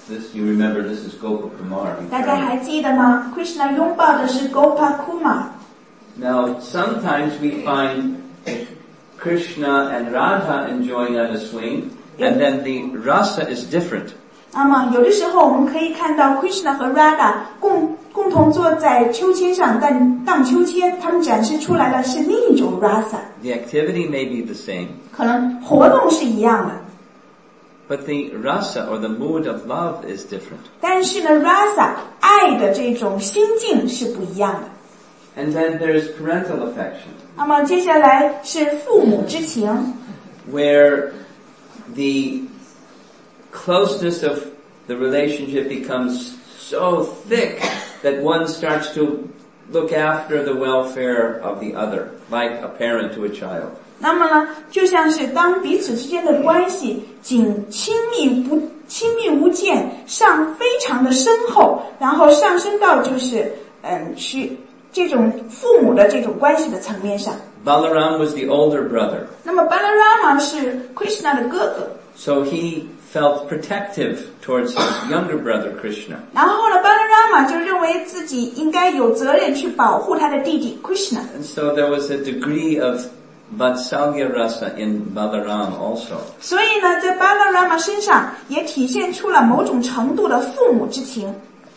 This, you remember, this is Gopakumar. 大家还记得吗 ？Krishna 拥抱的是 Gopakumar。 Now, sometimes we find Krishna and Radha enjoying on a swing, and then the rasa is different. 那么有的时候我们可以看到 Krishna 和 Radha 共同坐在秋千上荡秋千，他们展示出来的是另一种 rasa。 The activity may be the same, 可能活动是一样的， but the rasa or the mood of love is different. 但是呢 rasa 爱的这种心境是不一样的。 And then there's parental affection, 那么接下来是父母之情， where the closeness of the relationship becomes so thick that one starts to look after the welfare of the other, like a parent to a child. 那么呢，就像是当彼此之间的关系亲密无间，非常的深厚，然后上升到就是去这种父母的这种关系的层面上。 Balaram was the older brother, 那么 Balarama 是 Krishna 的哥哥， so he felt protective towards his younger brother Krishna. 然后呢 Balarama 就认为自己应该有责任去保护他的弟弟 Krishna。 And so there was a degree of Vatsalya rasa in Balaram also. 所以呢，在 Balarama 身上也体现出了某种程度的父母之情。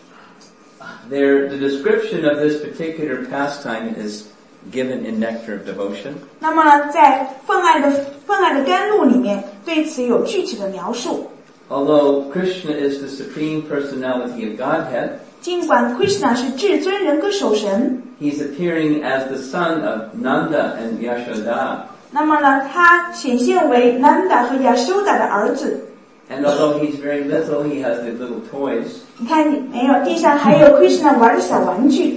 The description of this particular pastime is given in Nectar of Devotion. 那么呢，在奉爱的甘露里面，对此有具体的描述。 Although Krishna is the supreme personality of Godhead, 尽管 Krishna 是至尊人格守神， he's appearing as the son of Nanda and Yashoda. 那么呢，他显现为 Nanda 和 Yashoda 的儿子。 And although he's very little, he has the little toys. 你看没有，地上还有 Krishna 玩的小玩具。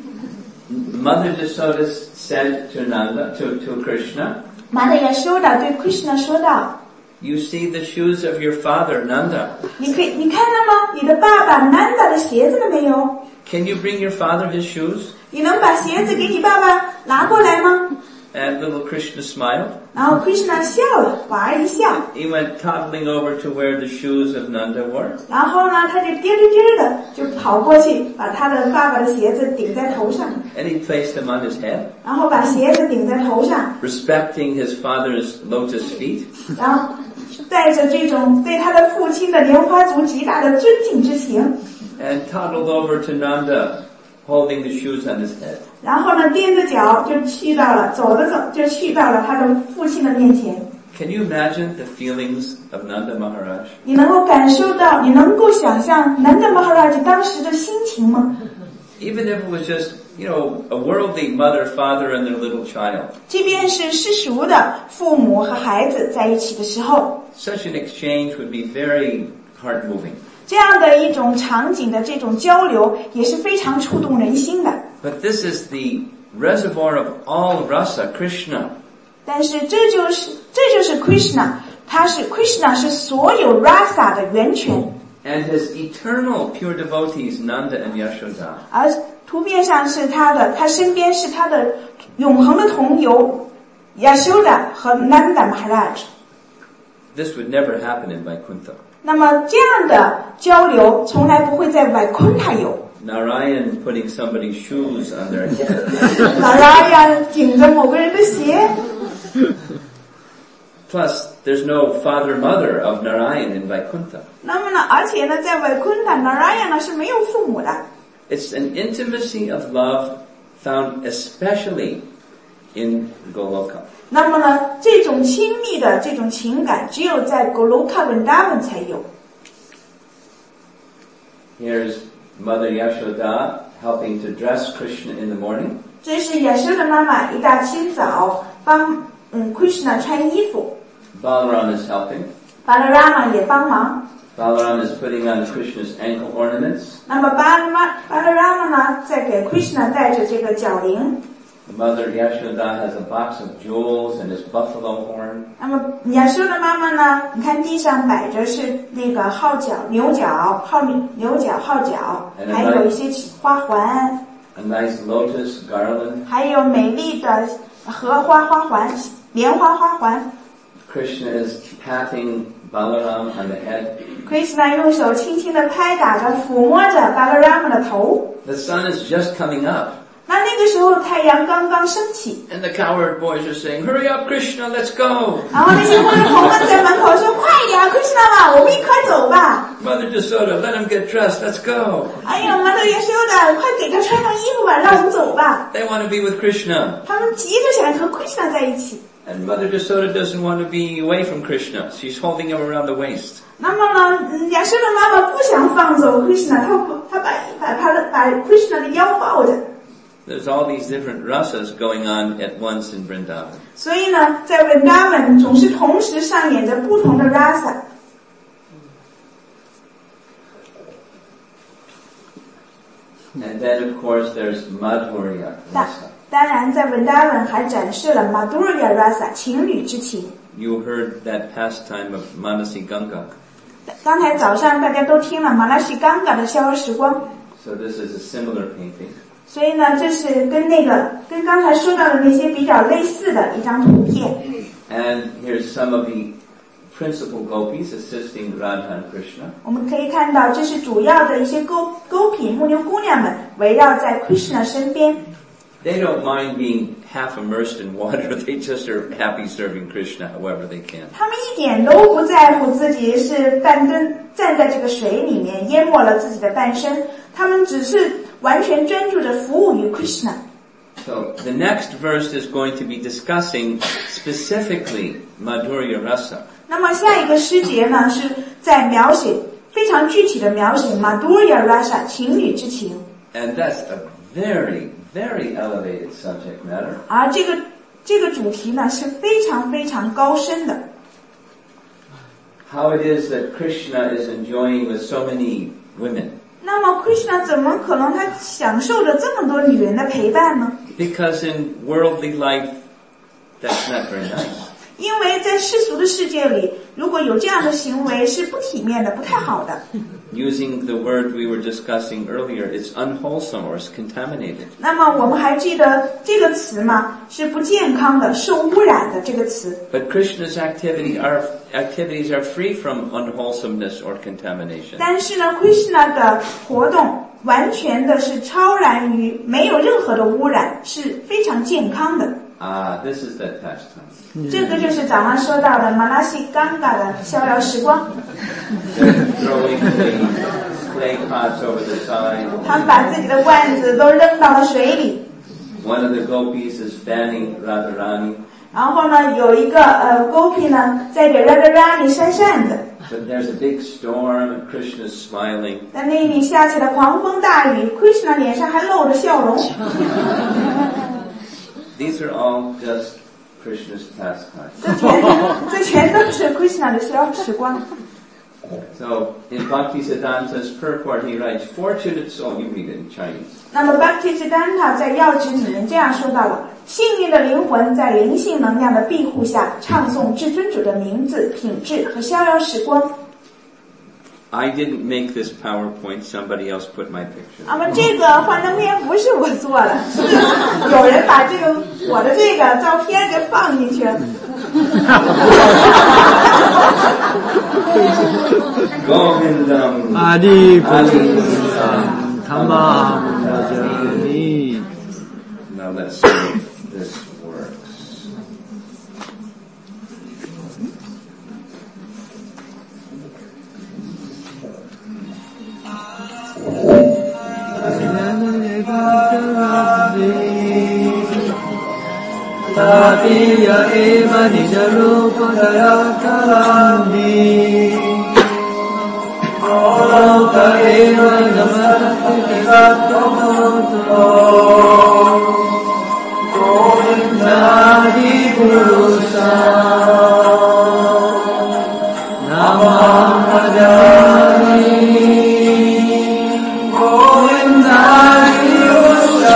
Mother Jasoda said to Nanda, to Krishna, Mother Yashoda 对 Krishna 说道 "You see the shoes of your father, Nanda. 你看到吗？你的爸爸 Nanda 的鞋子了没有？ Can you bring your father his shoes?" 你能把鞋子给你爸爸拿过来吗？ And little Krishna smiled. 然后 Krishna 笑了，莞尔一笑， He went toddling over to where the shoes of Nanda were. 然后呢，他就颠颠颠的就跑过去，把他的爸爸的鞋子顶在头上， And he placed them on his head, 然后把鞋子顶在头上， respecting his father's lotus feet. 然后带着这种对他的父亲的莲花足极大的尊敬之情， And toddled over to Nanda, holding the shoes on his head. 然后呢，踮着脚就走着走就去到了他的父亲的面前。 Can you imagine the feelings of Nanda Maharaj? 你能够感受到，你能够想象Nanda Maharaj当时的心情吗？ Even if it was just, a worldly mother, father, and their little child. 即便是世俗的父母和孩子在一起的时候， Such an exchange would be very heart-moving. 这样的一种场景的这种交流也是非常触动人心的。 But this is the reservoir of all rasa, Krishna. 但是这就是 Krishna， Krishna 是所有 rasa 的源泉。 And his eternal pure devotees, Nanda and Yashoda. 而图片上是他身边是他的永恒的同游 Yashoda 和 Nanda Maharaj。 This would never happen in Vaikuntha. 那么这样的交流从来不会在 Vaikuntha 有。 Narayan putting somebody's shoes on their head. 哪拉呀顶着某个人的鞋。 Plus, there's no father-mother of Narayan in Vaikuntha. 那么呢，而且呢，在 Vaikuntha Narayana 呢是没有父母的。 It's an intimacy of love found especially in Goloka. 那么呢，这种亲密的这种情感，只有在 Goloka Vrindavan 才有。 Here's Mother Yashoda helping to dress Krishna in the morning. 这是Yashoda妈妈一大清早帮Krishna 穿衣服。 Balaram is helping. Balarama 也帮忙。 Balaram is putting on Krishna's ankle ornaments. 那么 Balarama 呢，在给 Krishna 戴着这个脚铃。 Mother Yashoda has a box of jewels and his buffalo horn. 那么Yashoda妈妈呢，你看地上摆着是那个号角、牛角、号角，还有一些花环。 A nice lotus garland. 还有美丽的荷花花环、莲花花环。 Krishna is patting Balaram on the head. Krishna 用手轻轻地拍打着、抚摸着 Balarama 的头。 The sun is just coming up. 那个时候太阳刚刚升起， And the cowherd boys are saying, "Hurry up, Krishna, let's go." 然后那些昏头们在门口说：“快点 ，Krishna 吧，我们一块走吧。” Mother Jasoda, let him get dressed, let's go. 哎呀，妈的，也是的，快给他穿上衣服吧，让我们走吧。 They want to be with Krishna. 他们急着想和 Krishna 在一起。 And Mother Jasoda doesn't want to be away from Krishna. She's holding him around the waist. 那么呢，亚瑟的妈妈不想放走 Krishna， 她把 Krishna 的腰抱着。 There's all these different rasas going on at once in Vrindavan. 所以呢，在 Vrindavan 总是同时上演着不同的 rasa。 And then of course there's Madhurya rasa. 当然，在 Vrindavan 还展示了 Madhurya rasa 情侣之情。 You heard that pastime of Manasi Ganga. 刚才早上大家都听了 Manasi Ganga 的逍遥时光， So this is a similar painting. 所以呢，这是跟刚才说到的那些比较类似的一张图片。 And here's some of the principal gopis assisting Radha and Krishna. 我们可以看到，这是主要的一些勾品牧牛姑娘们围绕在 Krishna 身边。 They don't mind being half immersed in water. They just are happy serving Krishna however they can. 他们一点都不在乎自己是半蹲站在这个水里面淹没了自己的半身，他们只是完全专注着服务于 Krishna。 So the next verse is going to be discussing specifically Madhurya Rasa. 那么下一个诗节呢，是在描写非常具体的描写 Madhurya Rasa 情侣之情。 And that's a very, very elevated subject matter. 而这个主题呢是非常非常高深的。 How it is that Krishna is enjoying with so many women. 那么 Krishna 怎么可能他享受着这么多女人的陪伴呢？ Because in worldly life, that's not very nice. 因为在世俗的世界里，如果有这样的行为是不体面的，不太好的。 Using the word we were discussing earlier, it's unwholesome or it's contaminated. 那么我们还记得这个词吗？是不健康的、受污染的这个词。 But Krishna's activities are free from unwholesomeness or contamination. 但是呢 ，Krishna 的活动完全的是超然于没有任何的污染，是非常健康的。 This is that pastime. 这个就是早上说到的 Manasi Ganga 的逍遥时光。 Throwing the clay pots over the side. 他们把自己的罐子都扔到了水里。 One of the gopis is fanning Radharani. 然后呢，有一个Gopi 呢在给 Radharani 扇扇子。 But there's a big storm and Krishna's smiling. 在那里下起了狂风大雨 ，Krishna 脸上还露着笑容。 These are all just Krishna's pastimes. 这全都是 Krishna 的逍遥时光。 So in Bhaktisiddhanta's purport he writes, "Fortunate soul." You read it in Chinese. 那么 Bhaktisiddhanta 在要旨里面这样说到了：幸运的灵魂在灵性能量的庇护下，唱诵至尊主的名字、品质和逍遥时光。 I didn't make this PowerPoint. Somebody else put my picture. 那么这个幻灯片不是我做的，是有人把我的这个照片给放进去了。 Govindam Adi Govindan Tamam Bhajami. Now let's see if this works. Tatiya eva nijarupadaya karami Oloka eva namatati sattomoto Govindadi Purusa Namam Bhajami Govindadi Purusa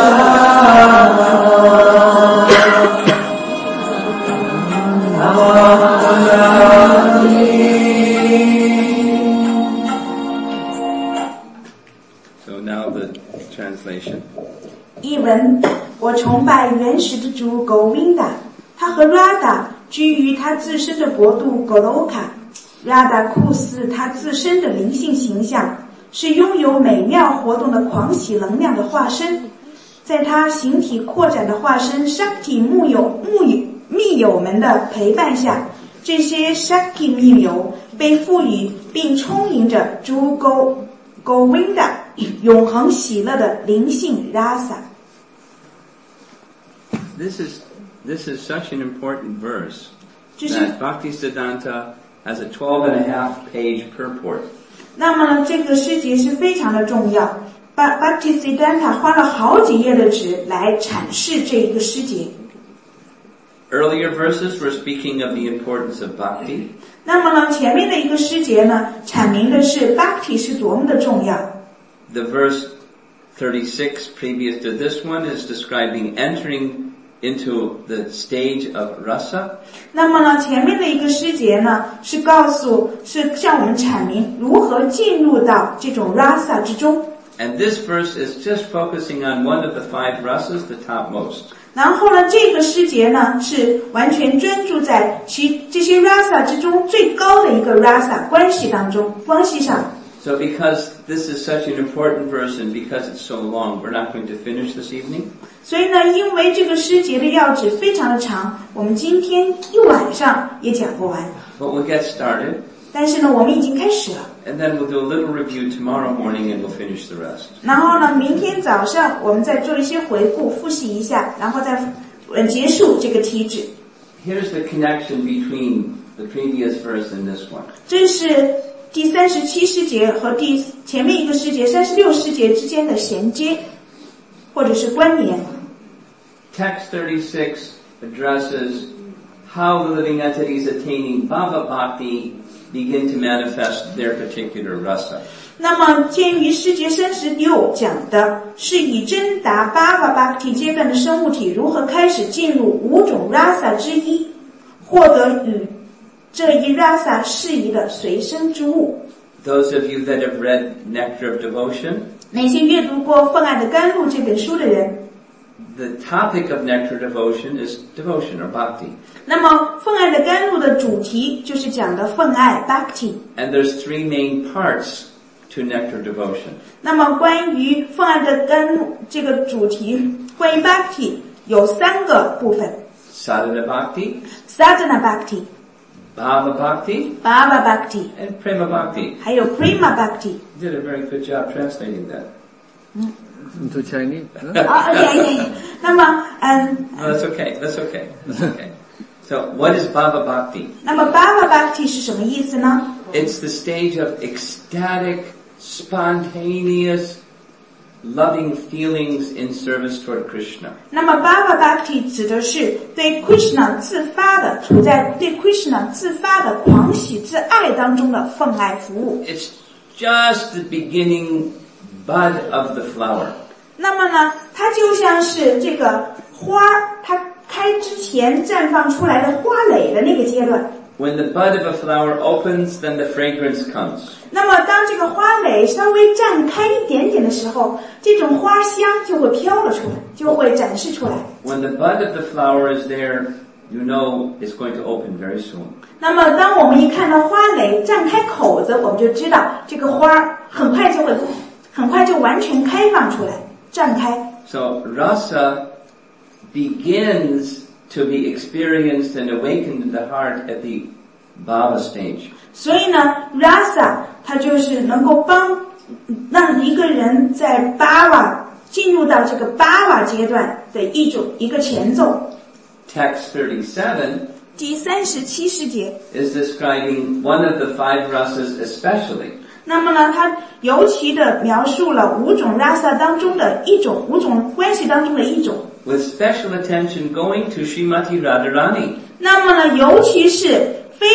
So now the translation. 译文：我崇拜原始的主 Govinda， 他和 Radha 居于他自身的国度 Goloka， Radha 库斯他自身的灵性形象是拥有美妙活动的狂喜能量的化身，在他形体扩展的化身 Shakti 密友们的陪伴下，这些 Shakti 密友被赋予并充盈着诸Govinda 永恒喜乐的灵性 Rasa。 This is such an important verse 这是 that Bhaktisiddhanta has a 12.5-page purport. 那么这个诗节是非常的重要， Bhaktisiddhanta 花了好几页的纸来阐释这一个诗节。 Earlier verses were speaking of the importance of bhakti. 那么呢，前面的一个诗节呢，阐明的是 Bhakti 是多么的重要。 The verse 36 previous to this one is describing entering into the stage of rasa. 那么呢，前面的一个诗节呢，是向我们阐明如何进入到这种 rasa 之中。 And this verse is just focusing on one of the 5 rasas, the topmost. 然后呢，这个诗节呢是完全专注在这些 rasa 之中最高的一个 rasa 关系上。 So because this is such an important verse and because it's so long, we're not going to finish this evening. 所以呢，因为这个诗节的要旨非常的长，我们今天一晚上也讲不完。 But we'll get started. 但是呢，我们已经开始了。 And then we'll do a little review tomorrow morning and we'll finish the rest. 然后呢，明天早上我们再做一些回顾，复习一下，然后再结束这个题旨。 Here's the connection between the previous verse and this one. 这是第37诗节和前面一个诗节36诗节之间的衔接，或者是关联。 Text 36 addresses how the living entities attaining Bhava Bhakti begin to manifest their particular rasa. 那么鉴于诗节36讲的是以真达 Bhava Bhakti 阶段的生物体如何开始进入5种 rasa 之一，获得与这一 rasa 适宜的随身之物。 Those of you that have read Nectar of Devotion, 那些阅读过《奉爱的甘露》这本书的人， the topic of Nectar Devotion is devotion or bhakti. 那么奉爱的甘露的主题就是讲的奉爱 Bhakti。 And there's 3 main parts to Nectar Devotion. 那么关于奉爱的甘露这个主题，关于 Bhakti 有3个部分 Sadhana Bhakti, ：Sadhana Bhakti、 Bhava Bhakti, Bhava Bhakti， and Prema Bhakti. 还有 Prema Bhakti。 You did a very good job translating that. Into Chinese. 那么 No, that's okay. That's okay. That's okay. So, what is Bhava Bhakti? 那么 Bhava Bhakti 是什么意思呢？ It's the stage of ecstatic, spontaneous, loving feelings in service toward Krishna. 那么 Bhava Bhakti 指的是对 Krishna 自发的，处在对 Krishna 自发的狂喜之爱当中的奉爱服务。 It's just the beginning bud of the flower. 那么呢，它就像是这个花它开之前绽放出来的花蕾的那个阶段。 When the bud of a flower opens, then the fragrance comes. 那么当这个花蕾稍微绽开一点点的时候，这种花香就会飘了出来，就会展示出来。 When the bud of the flower is there, you know it's going to open very soon. 那么当我们一看到花蕾绽开口子，我们就知道这个花很快就完全开放出来，绽开。 So rasa begins to be experienced and awakened in the heart at the bhava stage. 所以呢 ，rasa 它就是能够让一个人在 bhava 进入到这个 bhava 阶段的一个前奏。 Text 37 第37诗节 is describing one of the 5 rasas especially. 那么呢，它尤其的描述了5种 rasa 当中的一种，5种关系当中的一种。 With special attention going to Srimati Radharani. 那么呢，尤其是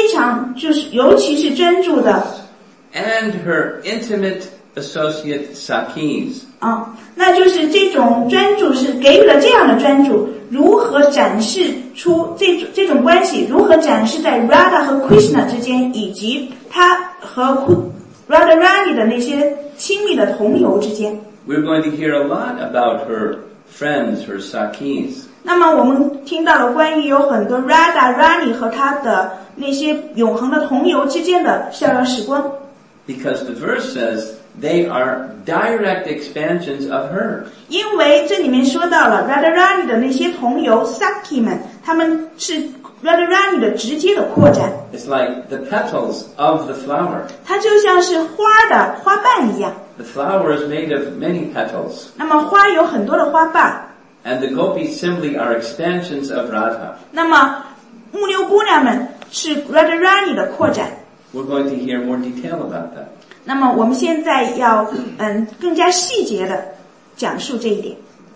专注的 And her intimate associate Sakis. 那就是这种专注是给予了这样的专注，如何展示出这种关系，如何展示在 Radha 和 Krishna 之间，以及他和 Radharani 的那些亲密的同游之间。 We're going to hear a lot about her friends, her Sakis. 那么我们听到了关于有很多 Radharani 和他的那些永恒的同游之间的逍遥时光。 Because the verse says they are direct expansions of her. 因为这里面说到了 Radharani 的那些同游 Sakhi 们，他们是 Radharani 的直接的扩展。 It's like the petals of the flower. 它就像是花的花瓣一样。 The flower is made of many petals. 那么花有很多的花瓣。 And the gopis simply are expansions of Radha. 那么木牛姑娘们是 Radharani 的扩展。 We're going to hear more detail about that. 那么我们现在要更加细节的讲述这一点。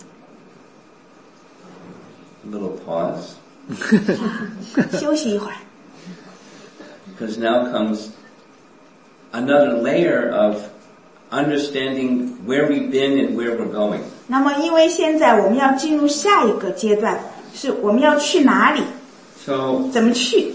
A little pause. 休息一会儿。 Because now comes another layer of understanding where we've been and where we're going. 那么因为现在我们要进入下一个阶段，是我们要去哪里？ So, 怎么去？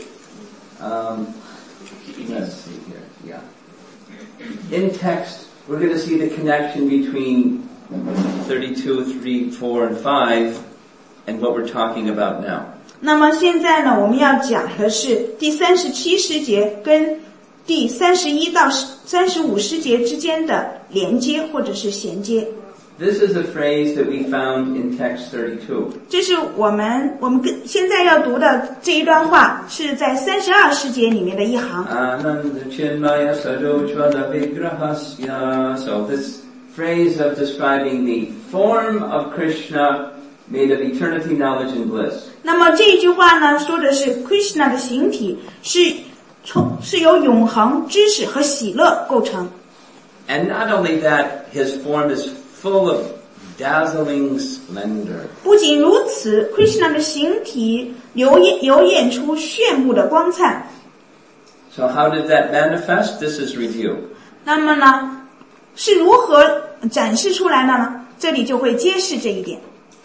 let's see here. Yeah. In text, we're going to see the connection between 32, 3, 4, and 5 and what we're talking about now. 那么现在呢，我们要讲的是第37诗节跟第31到35诗节之间的连接或者是衔接。 This is a phrase that we found in text 32. 这是我们现在要读的这一段话，是在32诗节里面的一行。 So this phrase of describing the form of Krishna made of eternity, knowledge, and bliss. 那么这一句话呢，说的是 Krishna 的形体是由永恒、知识和喜乐构成。 And not only that, his form is full of dazzling splendor. 不仅如此 ，Krishna 的形体流演出炫目的光灿。 So how did that manifest? This is review. 那么呢，是如何展示出来的呢？这里就会揭示这一点。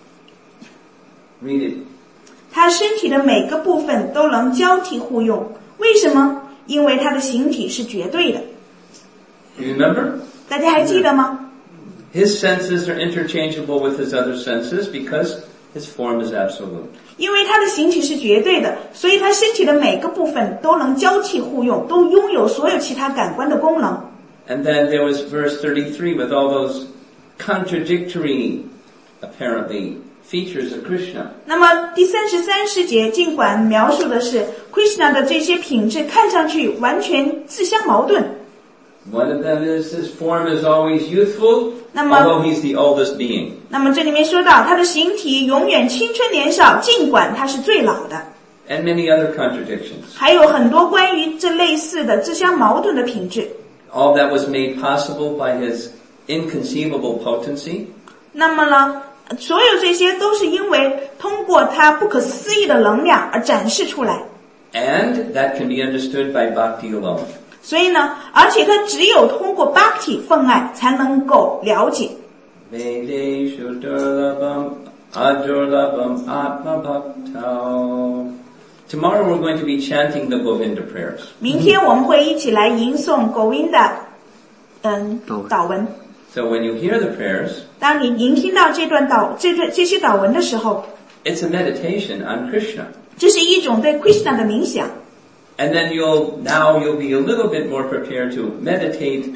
Read it. 他身体的每个部分都能交替互用，为什么？因为他的形体是绝对的。 You remember? 大家还记得吗？ His senses are interchangeable with his other senses because his form is absolute. 因为他的形体是绝对的，所以他身体的每个部分都能交替互用，都拥有所有其他感官的功能。 And then there was verse 33 with all those contradictory, apparently, features of Krishna. 那么第33诗节尽管描述的是 Krishna 的这些品质看上去完全自相矛盾。 One of them is his form is always youthful, although he's the oldest being. 那么这里面说到他的形体永远青春年少，尽管他是最老的。 And many other contradictions. 还有很多关于这类似的自相矛盾的品质。 All that was made possible by his inconceivable potency. 那么呢，所有这些都是因为通过他不可思议的能量而展示出来。 And that can be understood by bhakti alone. 所以呢，而且他只有通过 bhakti 奉爱才能够了解。 Vedeshu durlabham adurlabham atma bhaktao. Tomorrow we're going to be chanting the Govinda prayers. 明天我们会一起来吟诵 Govinda 祷文。 So when you hear the prayers, 当你聆听到这些祷文的时候， it's a meditation on Krishna. 这是一种对 Krishna 的冥想。 And then you'll be a little bit more prepared to meditate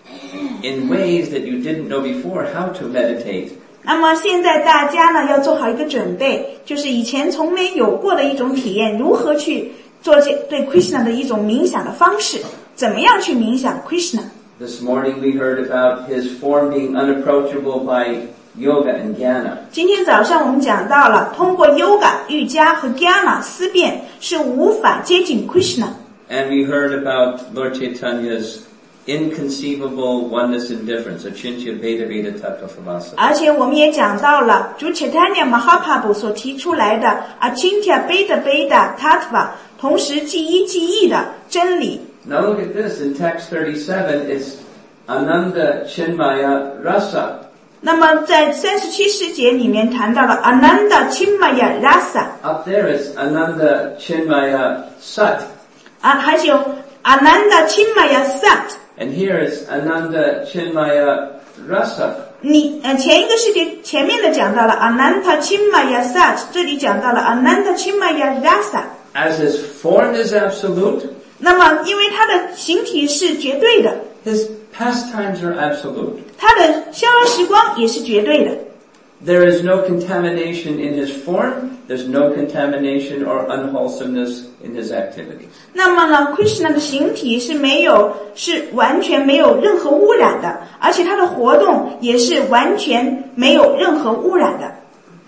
in ways that you didn't know before how to meditate. 那么现在大家呢要做好一个准备，就是以前从没有过的一种体验，如何去做对 Krishna 的一种冥想的方式，怎么样去冥想 Krishna。 This morning we heard about his form being unapproachable by yoga and jnana. 今天早上我们讲到了，通过 yoga 瑜伽和 jnana 思辨是无法接近 Krishna。 And we heard about Lord Chaitanya's inconceivable oneness and difference, achintya bheda bheda tattva samasa. 而且我们也讲到了主 Chaitanya Mahaprabhu 所提出来的 achintya bheda bheda tattva 同时即一即异的真理。 Now look at this, in text 37, it's Ananda Chinmaya Rasa. 那么在37诗节里面谈到了 Ananda Chinmaya Rasa。 Up there it's Ananda Chinmaya Sat. 还有 Ananda Chinmaya Sat。 And here it's Ananda Chinmaya Rasa. 前一个世界前面的讲到了 Ananta Chimaya Sat， 这里讲到了 Ananta Chimaya Rasa。As his form is absolute， 那么因为它的形体是绝对的， his pastimes are absolute， 它的逍遥时光也是绝对的。 There is no contamination in his form, there's no contamination or unwholesomeness in his activities. 那么呢 Krishna 的形体是完全没有任何污染的，而且他的活动也是完全没有任何污染的。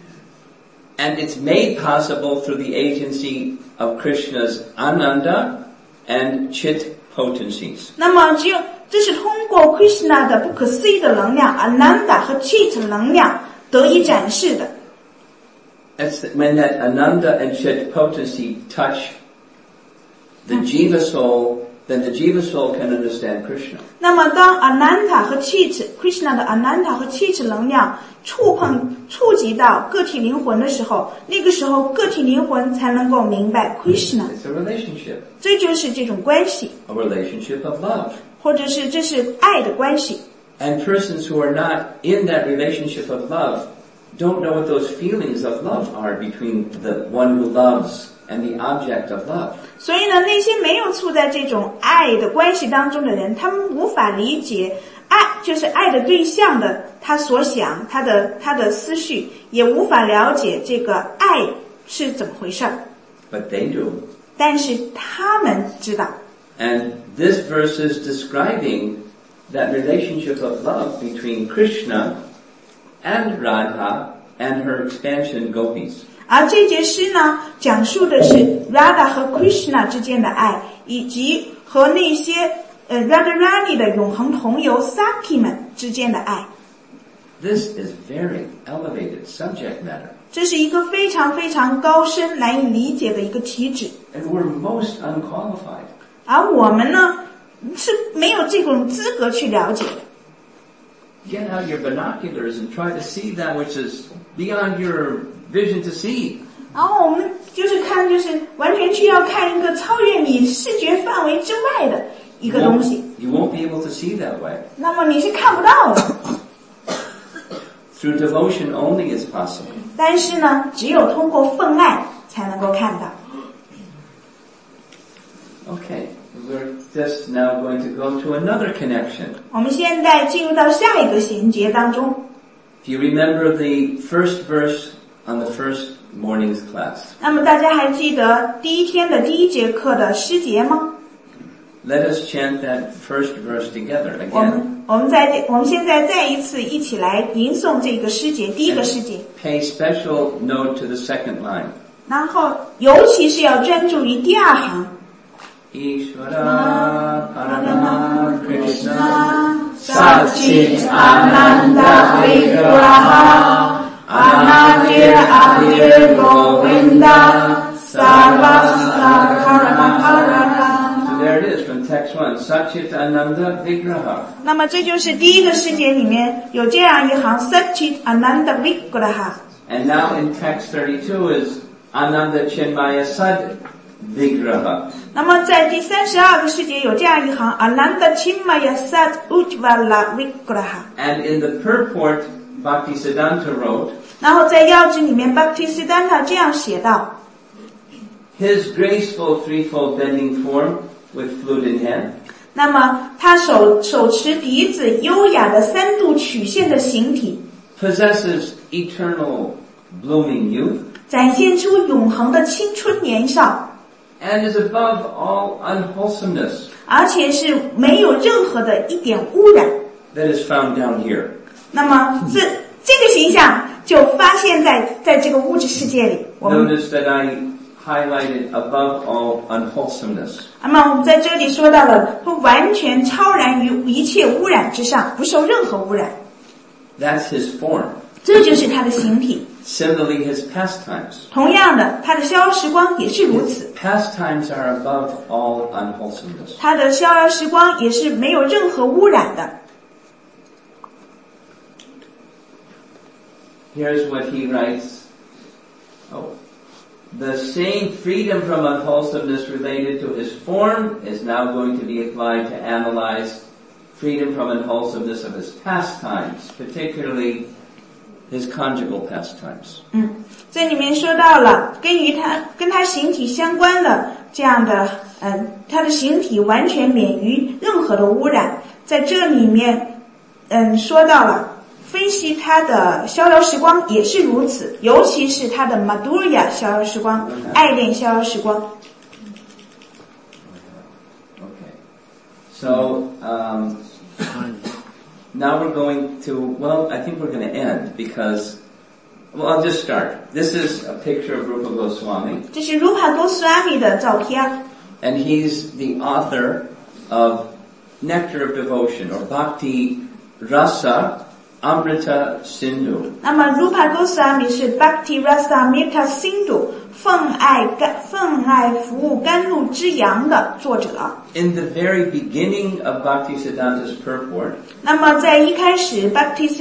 And it's made possible through the agency of Krishna's Ananda and Chit potencies. 那么这是通过 Krishna 的不可思议的能量 Ananda 和 Chit 能量得以展示的。 That's when that Ananda and Chit potency touch the Jiva soul, then the Jiva soul can understand Krishna. 那么当 Ananda 和 Chit Krishna 的 Ananda 和 Chit 能量触及到个体灵魂的时候，那个时候个体灵魂才能够明白 Krishna。 It's a relationship. 这就是这种关系， A relationship of love. 或者是这是爱的关系。 And persons who are not in that relationship of love don't know what those feelings of love are between the one who loves and the object of love. 所以呢，那些没有处在这种爱的关系当中的人，他们无法理解爱就是爱的对象的他所想他的思绪，也无法了解这个爱是怎么回事。 But they do. 但是他们知道。 And this verse is describing that relationship of love between Krishna and Radha and her expansion gopis. 而这节诗呢，讲述的是 Radha 和 Krishna 之间的爱，以及和那些Radharani 的永恒同游 Saki 们之间的爱。 This is very elevated subject matter. 这是一个非常非常高深难以理解的一个题旨。 And we're most unqualified. 而我们呢，是没有这种资格去了解的。 Get out your binoculars and try to see that which is beyond your vision to see. 然后我们就是完全去要看一个超越你视觉范围之外的一个东西。 You won't be able to see that way. 那么你是看不到的。 Through devotion only is possible. 但是呢，只有通过奉爱才能够看到。 Okay, we're just now going to go to another connection. 我们现在进入到下一个衔接当中。 If you remember the first verse on the first morning's class. 那么大家还记得第一天的第一节课的诗节吗？ Let us chant that first verse together 我 again. 们现在再一次一起来吟诵这个诗节，第一个诗节。 Pay special note to the second line. 然后尤其是要专注于第二行。 Ishvara Paramah Krishna Satchit Ananda Vigraha Anadir Adir Govinda Sarvasa Karamaharana. So there it is from text 1. Satchit Ananda Vigraha. 那么这就是第一个诗节里面有这样一行 Satchit Ananda Vigraha。 And now in text 32 is Ananda Chinmaya Sad Vigraha. 那么在第32个诗节有这样一行 Ananda Chinmaya Sat Ujvala Vigraha。 And in the purport, Bhaktisiddhanta wrote, 然后在要旨里面 Bhaktisiddhanta 这样写道 His graceful threefold bending form with flute in hand, 那么他手持笛子优雅的三度曲线的形体 possesses eternal blooming youth, 展现出永恒的青春年少 and is above all unwholesomeness 而且是没有任何的一点污染 that is found down here. 那么这个形象就发现在这个物质世界里我们 Notice that I highlighted above all unwholesomeness. 那么我们在这里说到了不完全超然于一切污染之上不受任何污染 That's his form. 这就是他的形体 Similarly, his pastimes. 同样的他的逍遥时光也是如此 Pastimes are above all unwholesomeness. 他的逍遥时光也是没有任何污染的 Here's what he writes. The same freedom from unwholesomeness related to his form is now going to be applied to analyze freedom from impulsiveness of his pastimes, particularly his conjugal pastimes. 这里面说到了跟他形体相关的这样的他的形体完全免于任何的污染。在这里面说到了分析他的逍遥时光也是如此，尤其是他的 Madhurya 逍遥时光，爱恋逍遥时光。 Okay. So, now we're going to, well, I think we're going to end because, well, I'll just start. This is a picture of Rupa Goswami. 这是 Rupa Goswami 的照片。 And he's the author of Nectar of Devotion, or Bhakti Rasa Amrita Sindhu. 那么 Rupa Goswami 是 Bhakti Rasa Amrita Sindhu 奉爱服务甘露之阳的作者。 In the very beginning of Bhaktisiddhanta's purport, 那么在一开始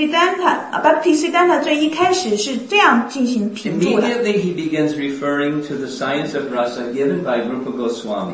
Bhaktisiddhanta 最一开始是这样进行评注的。 immediately he begins referring to the science of rasa given by Rupa Goswami.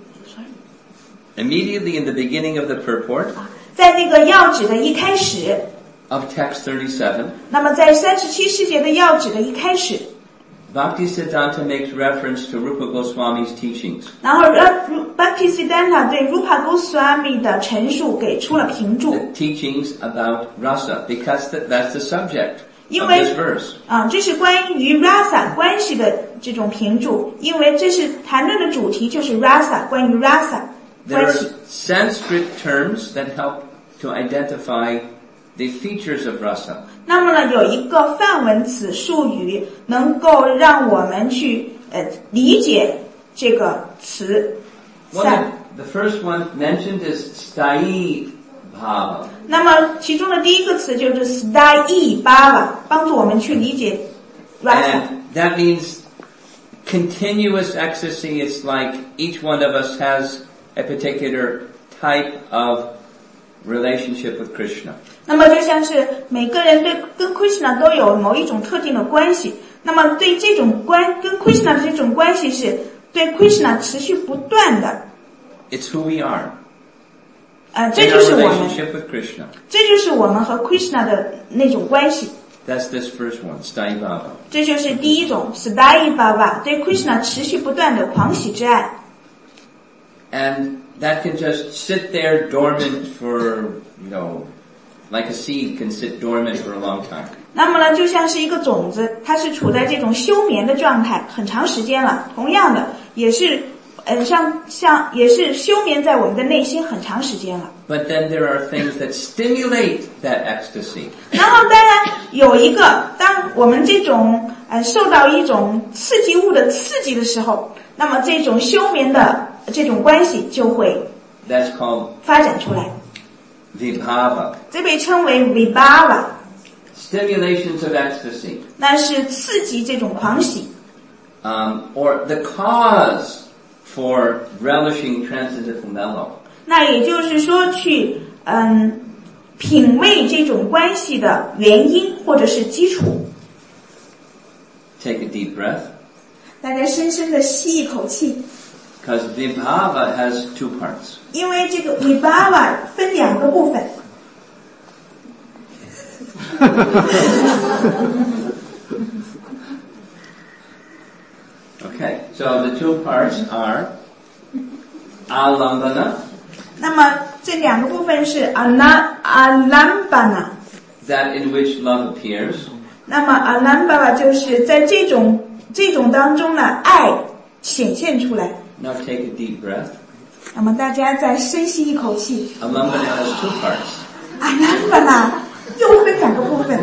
Immediately in the beginning of the purport, 在那个要旨的一开始 of text 37, 那么在37世节的要旨的一开始 Bhaktisiddhanta makes reference to Rupa Goswami's teachings. 然后 Bhaktisiddhanta 对 Rupa Goswami 的陈述给出了评注 The teachings about rasa, because that's the subject of 因为 this verse. 这是关于 rasa 关系的这种评注，因为这是谈论的主题就是 rasa 关于 rasa There 关 are 系。 Sanskrit terms that help to identify the features of rasa. 那么呢，有一个梵文词术语能够让我们去理解这个词。 The first one mentioned is sthayi bhava. 那么其中的第一个词就是 sthayi bhava， 帮助我们去理解 rasa。 And that means continuous ecstasy. It's like each one of us has a particular type of relationship with Krishna. 那么就像是每个人跟 Krishna 都有某一种特定的关系，那么对这种跟 Krishna 的这种关系是对 Krishna 持续不断的。 It's who we are. 这 In 就 our 是我们， relationship with Krishna. 这就是我们和 Krishna 的那种关系。 That's this first one, sthayi bhava. 这就是第一种 sthayi bhava， 对 Krishna 持续不断的狂喜之爱。 And that can just sit there dormant for, like a seed can sit dormant for a long time. 那么呢，就像是一个种子，它是处在这种休眠的状态很长时间了。同样的，也是也是休眠在我们的内心很长时间了。 But then there are things that stimulate that ecstasy. 然后当然有一个，当我们这种受到一种刺激物的刺激的时候，那么这种休眠的这种关系就会 That's called 发展出来， vibhava. 这被称为 vibhava， Stimulations of ecstasy. 那是刺激这种狂喜。 Or the cause for relishing transcendental mellow. 那也就是说去品味这种关系的原因或者是基础。 Take a deep breath. 大家深深的吸一口气， Because vibhava has two parts. 因为这个 vibhava 分两个部分。 Okay, so the two parts are alambana, 那么这两个部分是 alambana， that in which love appears, 那么 alambana 就是在这种当中呢，爱显现出来。 now take a deep breath. 那么大家再深吸一口气 Alambana has two parts. ，alambana 又分两个部分。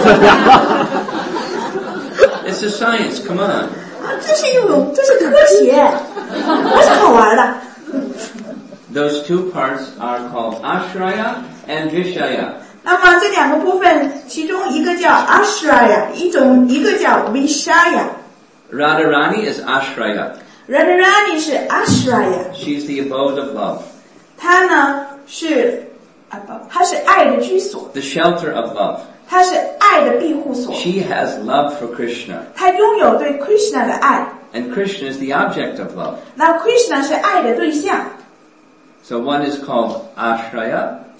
It's a science, come on. 这是科学，不是好玩的。 Those two parts are called ashraya and vishaya. 那么这两个部分，其中一个叫 ashraya， 一个叫 vishaya。 Radharani is ashraya. Radharani 是 ashraya， She's the abode of love, 它呢是爱的居所， the shelter of love. 它是爱的庇护所。 She has love for Krishna, 它拥有对 Krishna 的爱， and Krishna is the object of love. 那 Krishna 是爱的对象。 So one is called ashraya,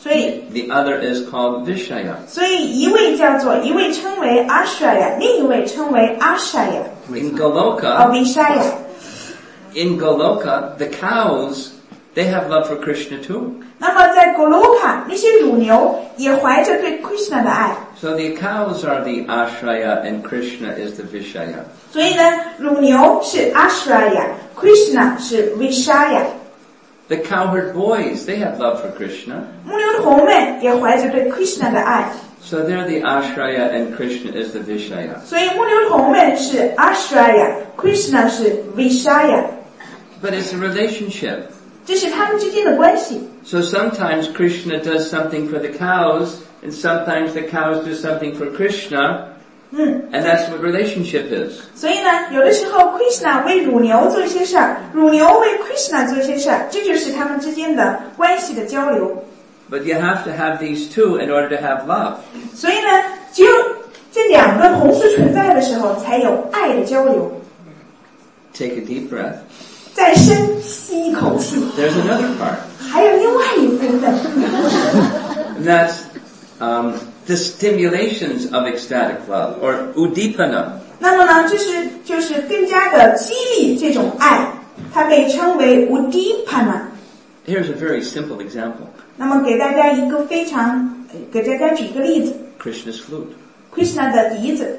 所以 The other is called Vishaya. 所以一位称为 Ashraya， 另一位称为 Ashaya In Goloka, Vishaya。 in Goloka, the cows, they have love for Krishna too. 那么在 Goloka 那些乳牛也怀着对 Krishna 的爱， So the cows are the Ashraya and Krishna is the Vishaya. 所以呢，乳牛是 Ashraya，Krishna 是 Vishaya。 The cowherd boys, they have love for Krishna. 牧牛的童们也怀着对 Krishna 的爱， So they're the Ashraya and Krishna is the Vishaya. 所以牧牛童们是 Ashraya，Krishna 是 Vishaya， But it's a relationship. 这是他们之间的关系。 So sometimes Krishna does something for the cows, and sometimes the cows do something for Krishna, and that's what relationship is. 所以呢，有的时候 Krishna 为乳牛做一些事儿，乳牛为 Krishna 做一些事儿，这就是他们之间的关系的交流。 But you have to have these two in order to have love. 所以呢，只有这两个同时存在的时候，才有爱的交流。 Take a deep breath. 再深吸一口气， There's another part. 还有另外一部分， And that's the stimulations of ecstatic love, or udipana. 那么呢，就是更加的激励这种爱，它被称为 udipana。 Here's a very simple example. 那么给大家给大家举一个例子 Krishna's flute. ，Krishna 的笛子。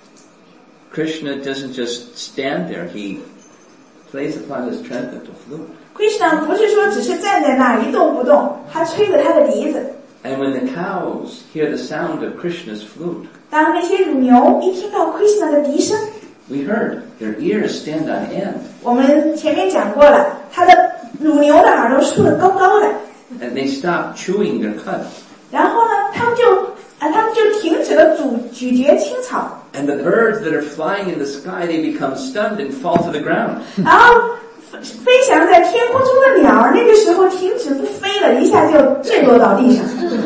Krishna doesn't just stand there, he plays upon his trumpet, the flute. Krishna 不是说只是站在那儿一动不动，他吹着他的笛子。 And when the cows hear the sound of Krishna's flute, 当那些乳牛一听到 Krishna 的笛声， we heard their ears stand on end, 我们前面讲过了，他的乳牛的耳朵竖得高高的， and they stop chewing their cud. 然后呢，他们就停止了咀嚼青草。 And the birds that are flying in the sky, they become stunned and fall to the ground. 然后飞翔在天空中的鸟儿，那个时候停止不飞了，一下就坠落到地上。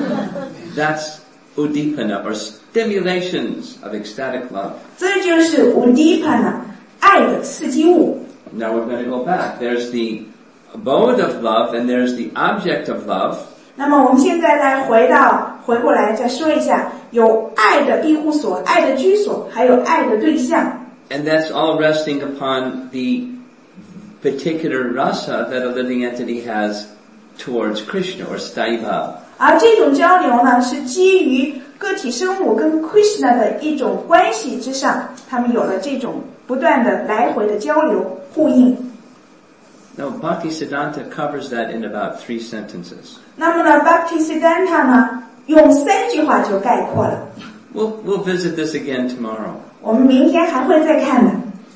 That's udipana, or stimulations of ecstatic love. 这就是 udipana， 爱的刺激物。 Now we're going to go back. There's the abode of love and there's the object of love. 那么我们现在再回过来再说一下，有爱的庇护所、爱的居所，还有爱的对象。 And that's all resting upon the particular rasa that a living entity has towards Krishna, or staiva. 而这种交流呢，是基于个体生物跟 Krishna 的一种关系之上，他们有了这种不断的来回的交流呼应。 Now, Bhaktisiddhanta covers that in about 3 sentences. 那么呢 ，Bhaktisiddhanta 呢，用3句话就概括了。 We'll visit this again tomorrow. 我们明天还会再看的。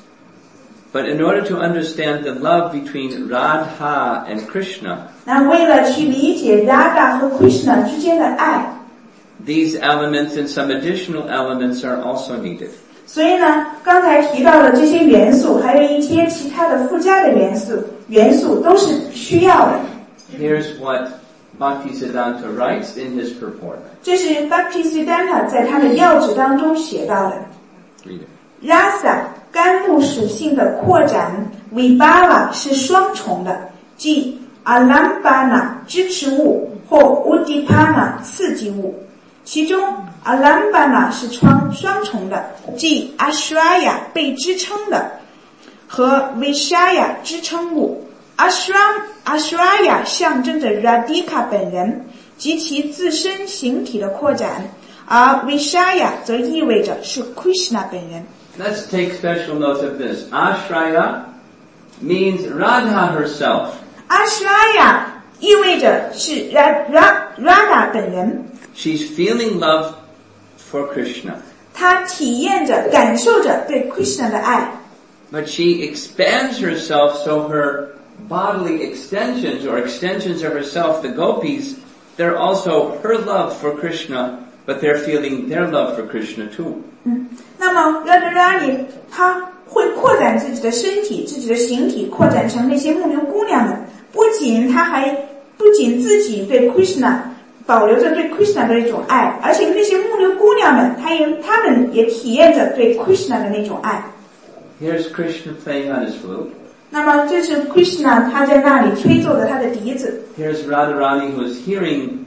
But in order to understand the love between Radha and Krishna, 那为了去理解 Radha 和 Krishna 之间的爱， these elements and some additional elements are also needed. 所以呢，刚才提到的这些元素，还有一些其他的附加的元素都是需要的。 Here's what Bhaktisiddhanta writes in his purport. 这是 Bhaktisiddhanta 在他的要旨当中写到的。 Read it. Rasa 甘露属性的扩展 ，Vibhava 是双重的，即 Alambana 支持物或 Udipana 刺激物。其中 Alambana 是双重的，即 Ashraya 被支撑的，和 Vishaya 支撑物。Ashraya 象征着 Radhika 本人及其自身形体的扩展，而 Vishaya 则意味着是 Krishna 本人。 Let's take special note of this. Ashraya means Radha herself. Ashraya 意味着是 Radha 本人， She's feeling love for Krishna. 她体验着、感受着对 Krishna 的爱。 But she expands herself so her bodily extensions or extensions of herself, the gopis, they're also her love for Krishna, but they're feeling their love for Krishna too. 那么 Radharani 她会扩展自己的身体、自己的形体，扩展成那些牧牛姑娘们。不仅自己对 Krishna 保留着对 Krishna 的一种爱，而且那些牧牛姑娘们，她们也体验着对 Krishna 的那种爱。 Here's Krishna playing on his flute. 那么这是 Krishna 他在那里吹奏着他的笛子。 Here's Radharani who's hearing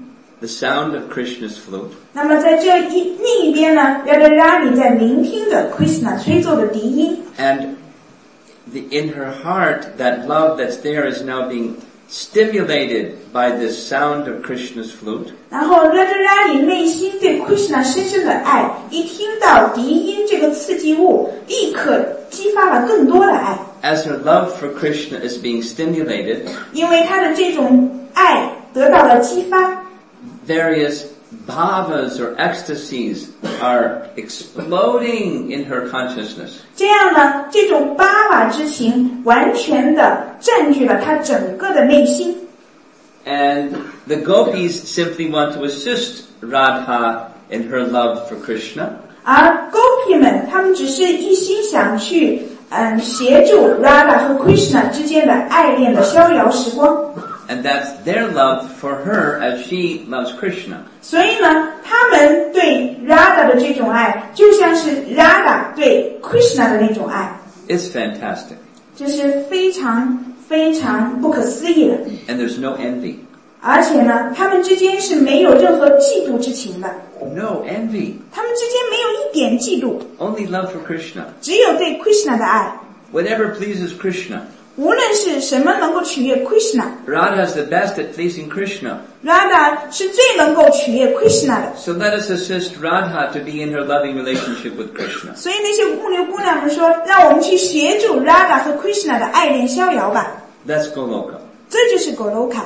the sound of Krishna's flute. 那么在另一边呢 Radharani 在聆听着 Krishna 吹奏的笛音。 And in her heart, that love that's there is now being stimulated by this sound of Krishna's flute. 然后 Radharani 内心对 Krishna 深深的爱，一听到笛音这个刺激物，立刻激发了更多的爱。 As her love for Krishna is being stimulated, 因为她的这种爱得到了激发， various bhavas or ecstasies are exploding in her consciousness. 这样呢，这种巴瓦之情完全的占据了她整个的内心。 And the gopis simply want to assist Radha in her love for Krishna. 而 Gopi 们，他们只是一心想去协助 Radha 和 Krishna 之间的爱恋的逍遥时光。 And that's their love for her as she loves Krishna. 所以呢，他们对 Radha 的这种爱，就像是 Radha 对 Krishna 的那种爱， It's fantastic. 这是非常非常不可思议的。 And there's no envy. 而且呢，他们之间是没有任何嫉妒之情的， No envy. 他们之间没有一点嫉妒， Only love for Krishna. 只有对 Krishna 的爱。 Whatever pleases Krishna. 无论是什么能够取悦 Krishna， Radha is the best at pleasing Krishna. Radha 是最能够取悦 Krishna 的。 So let us assist Radha to be in her loving relationship with Krishna. 所以那些牧牛姑娘们说，让我们去协助 Radha 和 Krishna 的爱恋逍遥吧。 That's Goloka. 这就是 Goloka。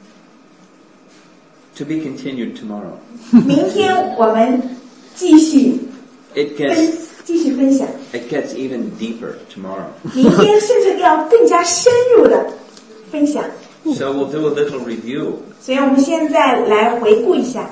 To be continued tomorrow. 明天我们继续 It gets 分享。 it gets even deeper tomorrow. 明天甚至要更加深入的分享。 So we'll do a little review. 所以我们现在来回顾一下。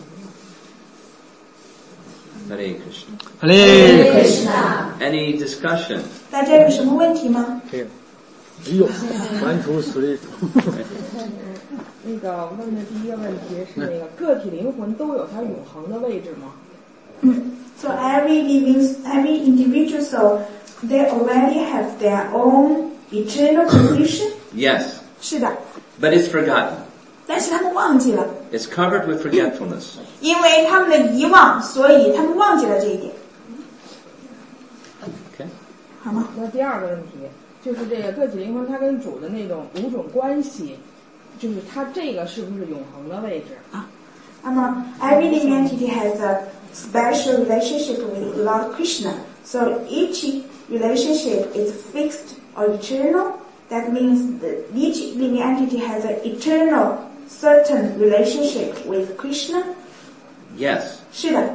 Hare Krishna. Hare Any discussion? 大家有什么问题吗？ 哎呦，完图随那个问的第一个问题是那个个体灵魂都有它永恒的位置吗 So every individual soul, they already have their own eternal position. Yes. 是的， But it's forgotten. 但是他们忘记了， It's covered with forgetfulness. 因为他们的遗忘，所以他们忘记了这一点， Okay? 好吗？ 那第二个问题就是这个个体灵魂它跟主的那种五种关系，就是它这个是不是永恒的位置那么 every living entity has a special relationship with Lord Krishna. So each relationship is fixed or eternal. That means that each living entity has an eternal certain relationship with Krishna. Yes. 是的，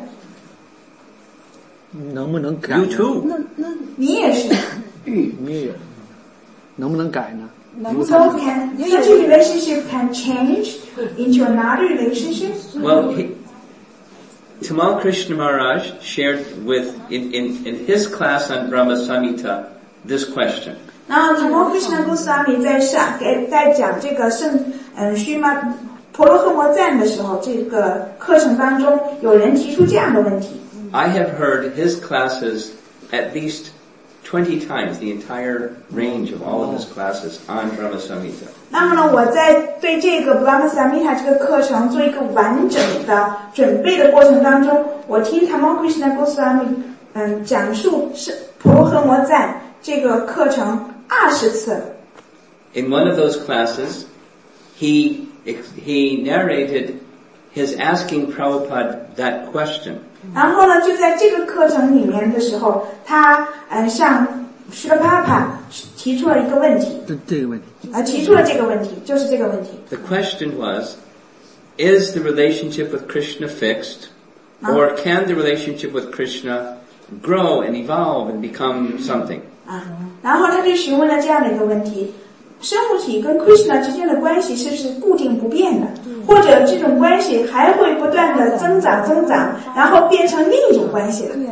能不能改 You 呢？ too. 你也是。 你也有，能不能改呢？ So can such a relationship can change into another relationship? Well, Tamal Krishna Maharaj shared with in his class on Brahma Samhita this question. 然后 Tamal Krishna Goswami 在讲这个须弥婆罗诃摩赞的时候，这个课程当中有人提出这样的问题。 I have heard his classes at least 20 times, the entire range of all of his classes on Brahma Samhita. 那么呢，我在对这个 Brahma Samhita 这个课程做一个完整的准备的过程当中，我听 Tamal Krishna Goswami 讲述是婆罗诃摩赞这个课程20次了。 In one of those classes, he narrated his asking Prabhupada that question. 然后呢，就在这个课程里面的时候，他向 Srila Prabhupada 提出了一个问题， 这个问题， 提出了这个问题，就是这个问题。 The question was, is the relationship with Krishna fixed, or can the relationship with Krishna grow and evolve and become something? 然后他就询问了这样的一个问题：生物体跟 Krishna 之间的关系是不是固定不变的，或者这种关系还会不断的增长，然后变成另一种关系了？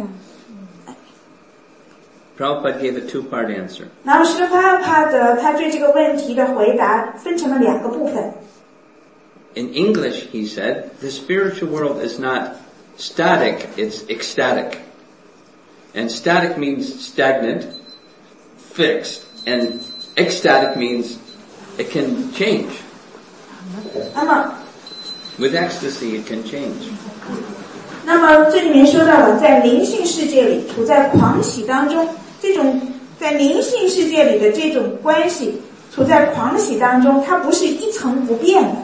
Prabhupada gave a two-part answer. 然后 Srila Prabhupada 他对这个问题的回答分成了2个部分。 In English, he said, the spiritual world is not static, it's ecstatic. And static means stagnant, fixed, and ecstatic means it can change. 那么 With ecstasy, it can change. 那么这里面说到了，在灵性世界里处在狂喜当中，这种在灵性世界里的这种关系处在狂喜当中，它不是一成不变的。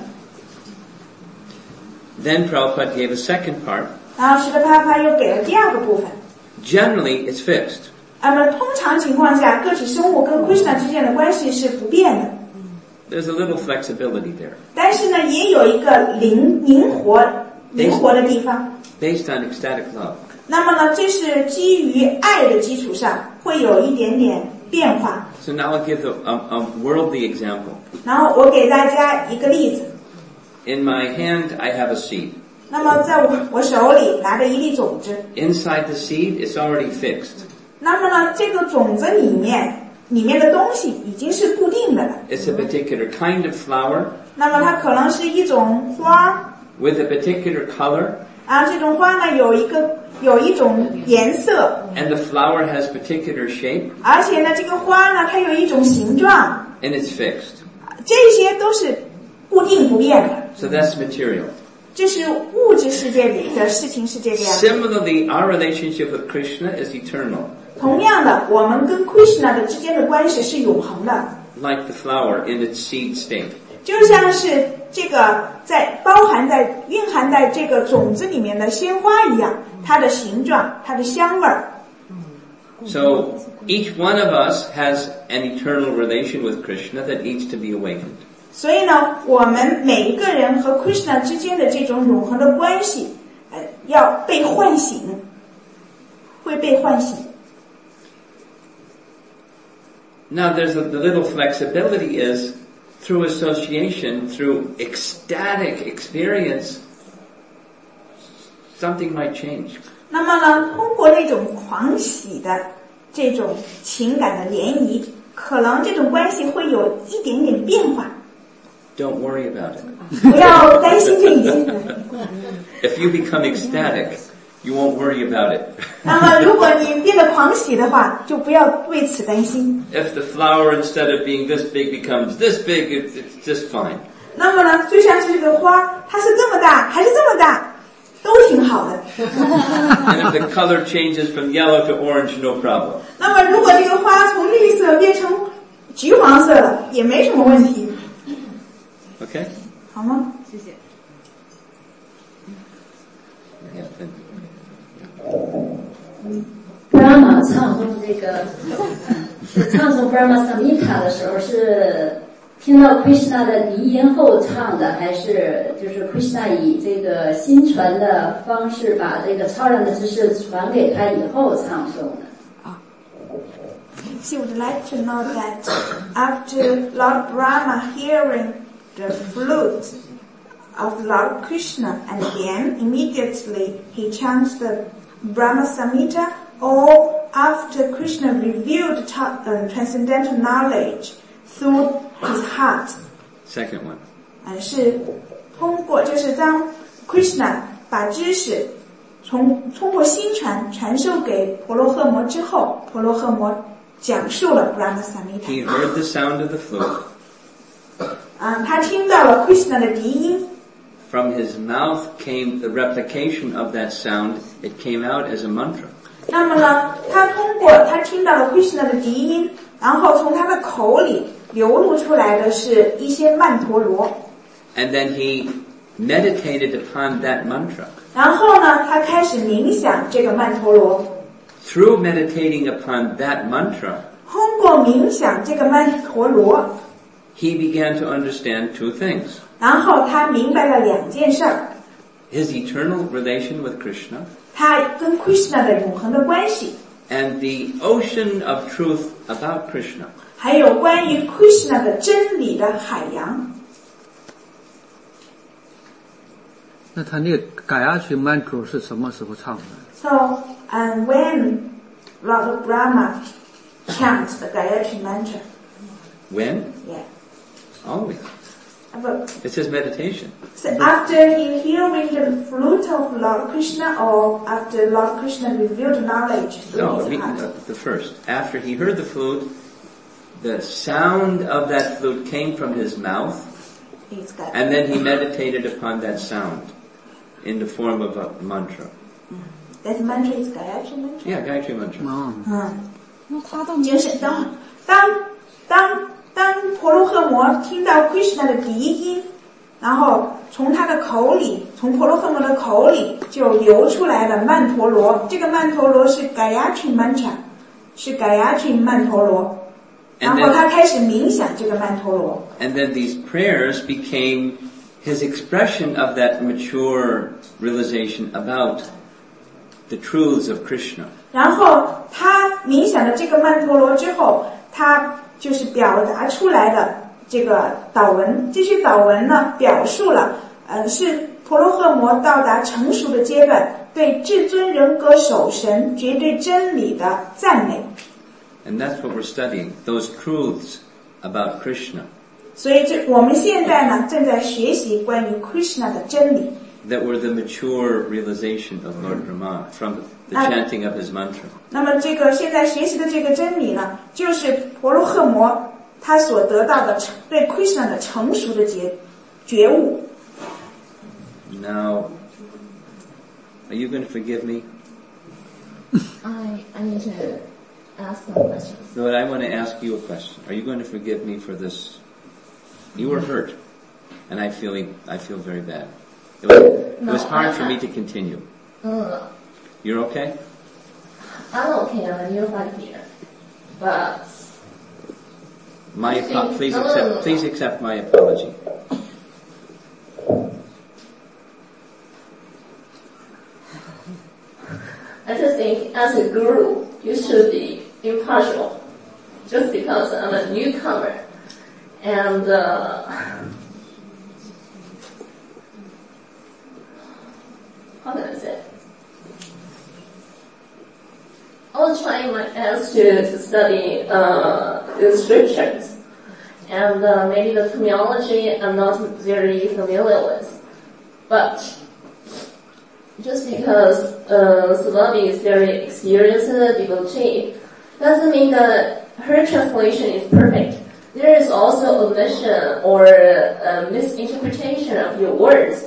Then Prabhupada gave a second part. 然后释迦帕帕又给了第二个部分。 Generally, it's fixed. 那么通常情况下，个体生物跟 Krishna 之间的关系是不变的。 There's a little flexibility there. 但是呢，也有一个灵活的地方。 Based on ecstatic love. 那么呢，这是基于爱的基础上，会有一点点变化。 So now I'll give a worldly example. 然后我给大家一个例子。 In my hand, I have a seed. 那么在我手里拿着一粒种子。 Inside the seed, it's already fixed. 那么呢，这个种子里面的东西已经是固定的了。 It's a particular kind of flower. 那么它可能是一种花。 With a particular color. 这种花呢有一种颜色。 And the flower has particular shape. 而且呢，这个花呢它有一种形状。 And it's fixed. 这些都是固定不变的。 So that's material. 这是物质世界里的事情是这个样子。 Similarly, our relationship with Krishna is eternal. 同样的，我们跟 Krishna 的之间的关系是永恒的。 Like the flower in its seed state. 就像是这个蕴含在这个种子里面的鲜花一样，它的形状，它的香味儿。 So each one of us has an eternal relation with Krishna that needs to be awakened. 所以呢，我们每一个人和 Krishna 之间的这种永恒的关系，要被唤醒，会被唤醒。 Now the little flexibility is through association, through ecstatic experience, something might change. 那么呢，通过那种狂喜的这种情感的涟漪，可能这种关系会有一点点变化。 Don't worry about it. 不要担心这一点。 If you become ecstatic, you won't worry about it. 那么如果你变得狂喜的话，就不要为此担心。 If the flower instead of being this big becomes this big, it's just fine. 那么呢，就像是这个花，它是这么大还是这么大，都挺好的。 And if the color changes from yellow to orange, no problem. 那么如果这个花从绿色变成橘黄色了，也没什么问题。 Okay? 好吗？ 谢谢。 Brahma 唱诵这个唱诵 Brahma Samhita 的时候，是听到 Krishna 的笛音后唱的，还是就是 Krishna 以这个新传的方式把这个超然的知识传给他以后唱诵的 ？She would like to know that after Lord Brahma hearing the flute of Lord Krishna, and then immediately he chants the Brahma Samhita, or after Krishna revealed transcendental knowledge through his heart. Second one. 是通过就是当 Krishna 把知识通过心传授给婆罗诃摩之后，婆罗诃摩讲述了 Brahma Samhita. He heard the sound of the flute. 他听到了 Krishna 的笛音。 From his mouth came the replication of that sound. It came out as a mantra. 那么呢，他听到了 Krishna 的笛音，然后从他的口里流露出来的是一些曼陀罗。 And then he meditated upon that mantra. 然后呢，他开始冥想这个曼陀罗。 Through meditating upon that mantra, 通过冥想这个曼陀罗 he began to understand two things. 然后他明白了两件事儿。 His eternal relation with Krishna. 他跟 Krishna 的永恒的关系。 And the ocean of truth about Krishna. 还有关于 Krishna 的真理的海洋。 那他那个改下去曼陀是什么时候唱的？ So, when Lord Brahma chants the Gayatri Mantra. When? Yeah. Always. It's his meditation. So after he hearing the flute of Lord Krishna, or after Lord Krishna revealed knowledge through his heart? The first. After he heard the flute, the sound of that flute came from his mouth, is Gayatri. And then he meditated upon that sound in the form of a mantra. That mantra is Gayatri mantra. Yeah, Gayatri mantra. 那他都没就是当婆罗诃摩听到 Krishna 的第一音，然后从他的口里，从婆罗诃摩的口里就流出来了曼陀罗。这个曼陀罗是 Gayatri mantra， 是 Gayatri 曼陀罗。然后他开始冥想这个曼陀罗。 And then these prayers became his expression of that mature realization about the truths of Krishna. 然后他冥想了这个曼陀罗之后，他就是表达出来的这个祷文。这些祷文呢，表述了是婆罗诃摩到达成熟的阶段，对至尊人格守神绝对真理的赞美。 And that's what we're studying, those truths about Krishna. 所以我们现在呢，正在学习关于 Krishna 的真理。 That were the mature realization of Lord Brahma from the chanting of his mantra. 那么这个现在学习的这个真理呢，就是婆罗诃摩他所得到的对 Krishna 的成熟的觉悟。 Now, are you going to forgive me? I need to ask some questions. No, I want to ask you a question. Are you going to forgive me for this? You were hurt, and I feel very bad. It was hard for me to continue. You're okay? I'm okay. I'm a new fight here, but please accept my apology. I just think as a guru, you should be impartial. Just because I'm a newcomer, and how can I say? I was trying my best to study the scriptures, and maybe the terminology I'm not very familiar with. But just because Swami is very experienced devotee, doesn't mean that her translation is perfect. There is also omission or misinterpretation of your words.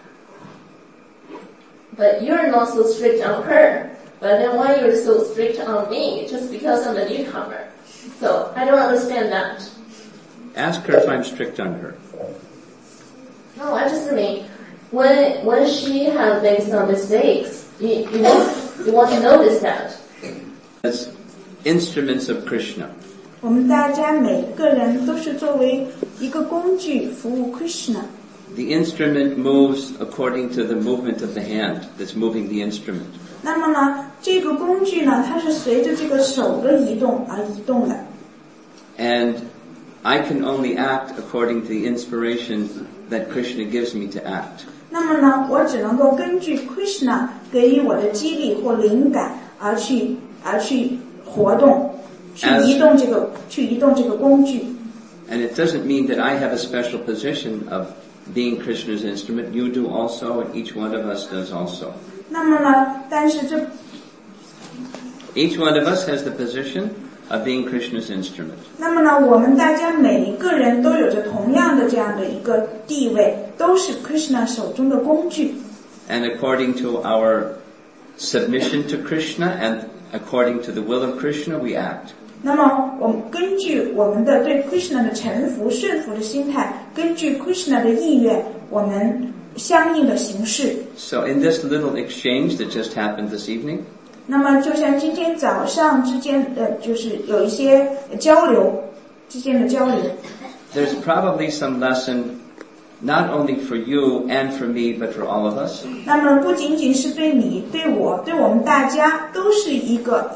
But you're not so strict on her. But then why you're so strict on me? Just because I'm a newcomer. So I don't understand that. Ask her if I'm strict on her. No, I just mean when she has made some mistakes, you want to notice that. As instruments of Krishna. 我们大家每个人都是作为一个工具服务 Krishna。 The instrument moves according to the movement of the hand that's moving the instrument. 那么呢，这个工具呢，它是随着这个手的移动而移动的。 And I can only act according to the inspiration that Krishna gives me to act. 那么呢，我只能够根据 Krishna 给予我的激励或灵感而去活动，去移动这个工具。 And it doesn't mean that I have a special position of being Krishna's instrument. You do also, and each one of us does also. 那么呢，但是 each one of us has the position of being Krishna's instrument. 那么呢，我们大家每一个人都有着同样的这样的一个地位，都是 Krishna 手中的工具。 And according to our submission to Krishna and according to the will of Krishna, we act. 那么我们根据我们的对 Krishna 的臣服顺服的心态，根据 Krishna 的意愿，我们相应的行事。 So in this little exchange that just happened this evening, 那么就像今天早上之间就是有一些之间的交流。 There's probably some lesson not only for you and for me, but for all of us. 那么不仅仅是对你、对我、对我们大家，都是一个。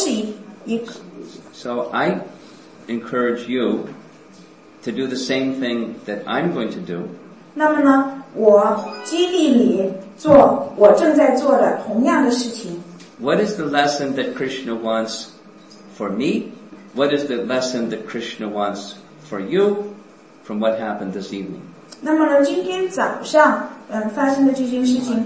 So I encourage you to do the same thing that I'm going to do. 那么呢，我激励你做我正在做的同样的事情。 What is the lesson that Krishna wants for me? What is the lesson that Krishna wants for you from what happened this evening? 那么呢，今天早上发生的这件事情，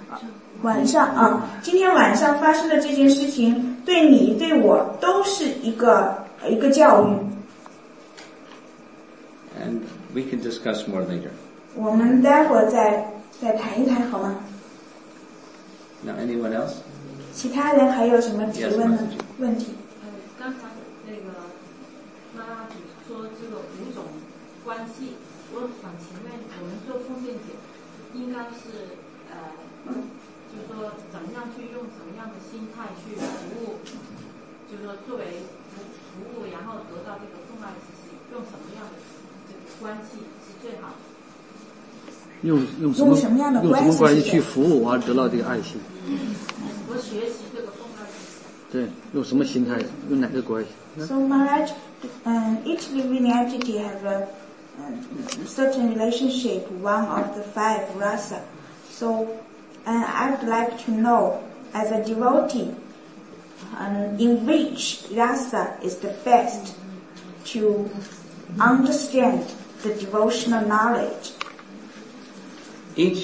今天晚上发生的这件事情，对你对我都是一个教育。 And we can discuss more later. 我们待会儿再谈一谈好吗？ Now, anyone else? 其他人还有什么提问的问题？ 刚才那个妈妈说这个5种关系，我想请问，我们做奉献者应该是就是说怎么样去用什么样的心态去服务，就是说作为服务，然后得到这个奉爱之心，用什么样的这个关系是最好的？ 用什么样的关系去服务而得到这个爱心？ 我学习这个奉爱之心。 对，用什么心态？用哪个关系 So Maharaj, each living entity has a certain relationship, one of the 5 rasa. So I'd like to know, as a devotee, in which rasa is the best to understand the devotional knowledge. Each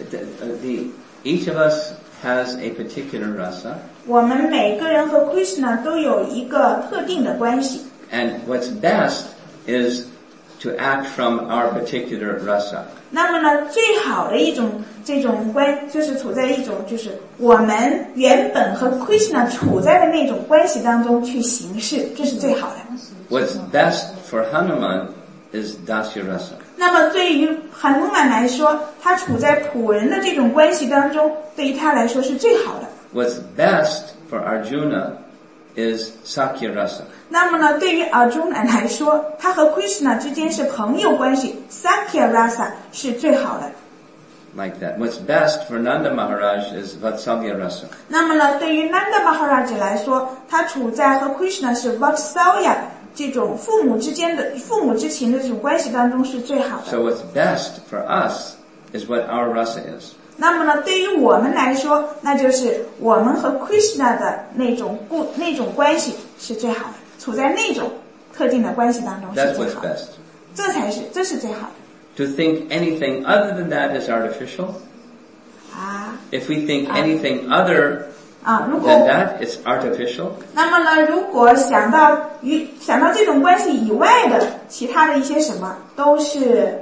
of us has a particular rasa. 我们每个人和 Krishna 都有一个特定的关系。 And what's best is to act from our particular rasa. 那么呢，最好的一种这种就是处在一种就是我们原本和 Krishna 处在的那种关系当中去行事，这是最好的。 What's best for Hanuman is Dasya rasa. 那么对于韩努曼来说，他处在仆人的这种关系当中，对于他来说是最好的。 What's best for Arjuna is Sakya rasa. 那么呢，对于 Arjuna 来说，他和 Krishna 之间是朋友关系 ，Sakya rasa 是最好的。 Like that. What's best for Nanda Maharaj is Vatsalya rasa. 那么呢，对于 Nanda Maharaj 来说，他处在和 Krishna 是 Vatsalya 这种父母之情的这种关系当中是最好的。 So what's best for us is what our rasa is. 那么呢，对于我们来说，那就是我们和 Krishna 的那种关系是最好的，处在那种特定的关系当中是 That's 最 what's 好的。 best. 这是最好的。 To think anything other than that is artificial. If we think anything other than that, it's artificial. 那么呢，如果想到这种关系以外的其他的一些什么，都是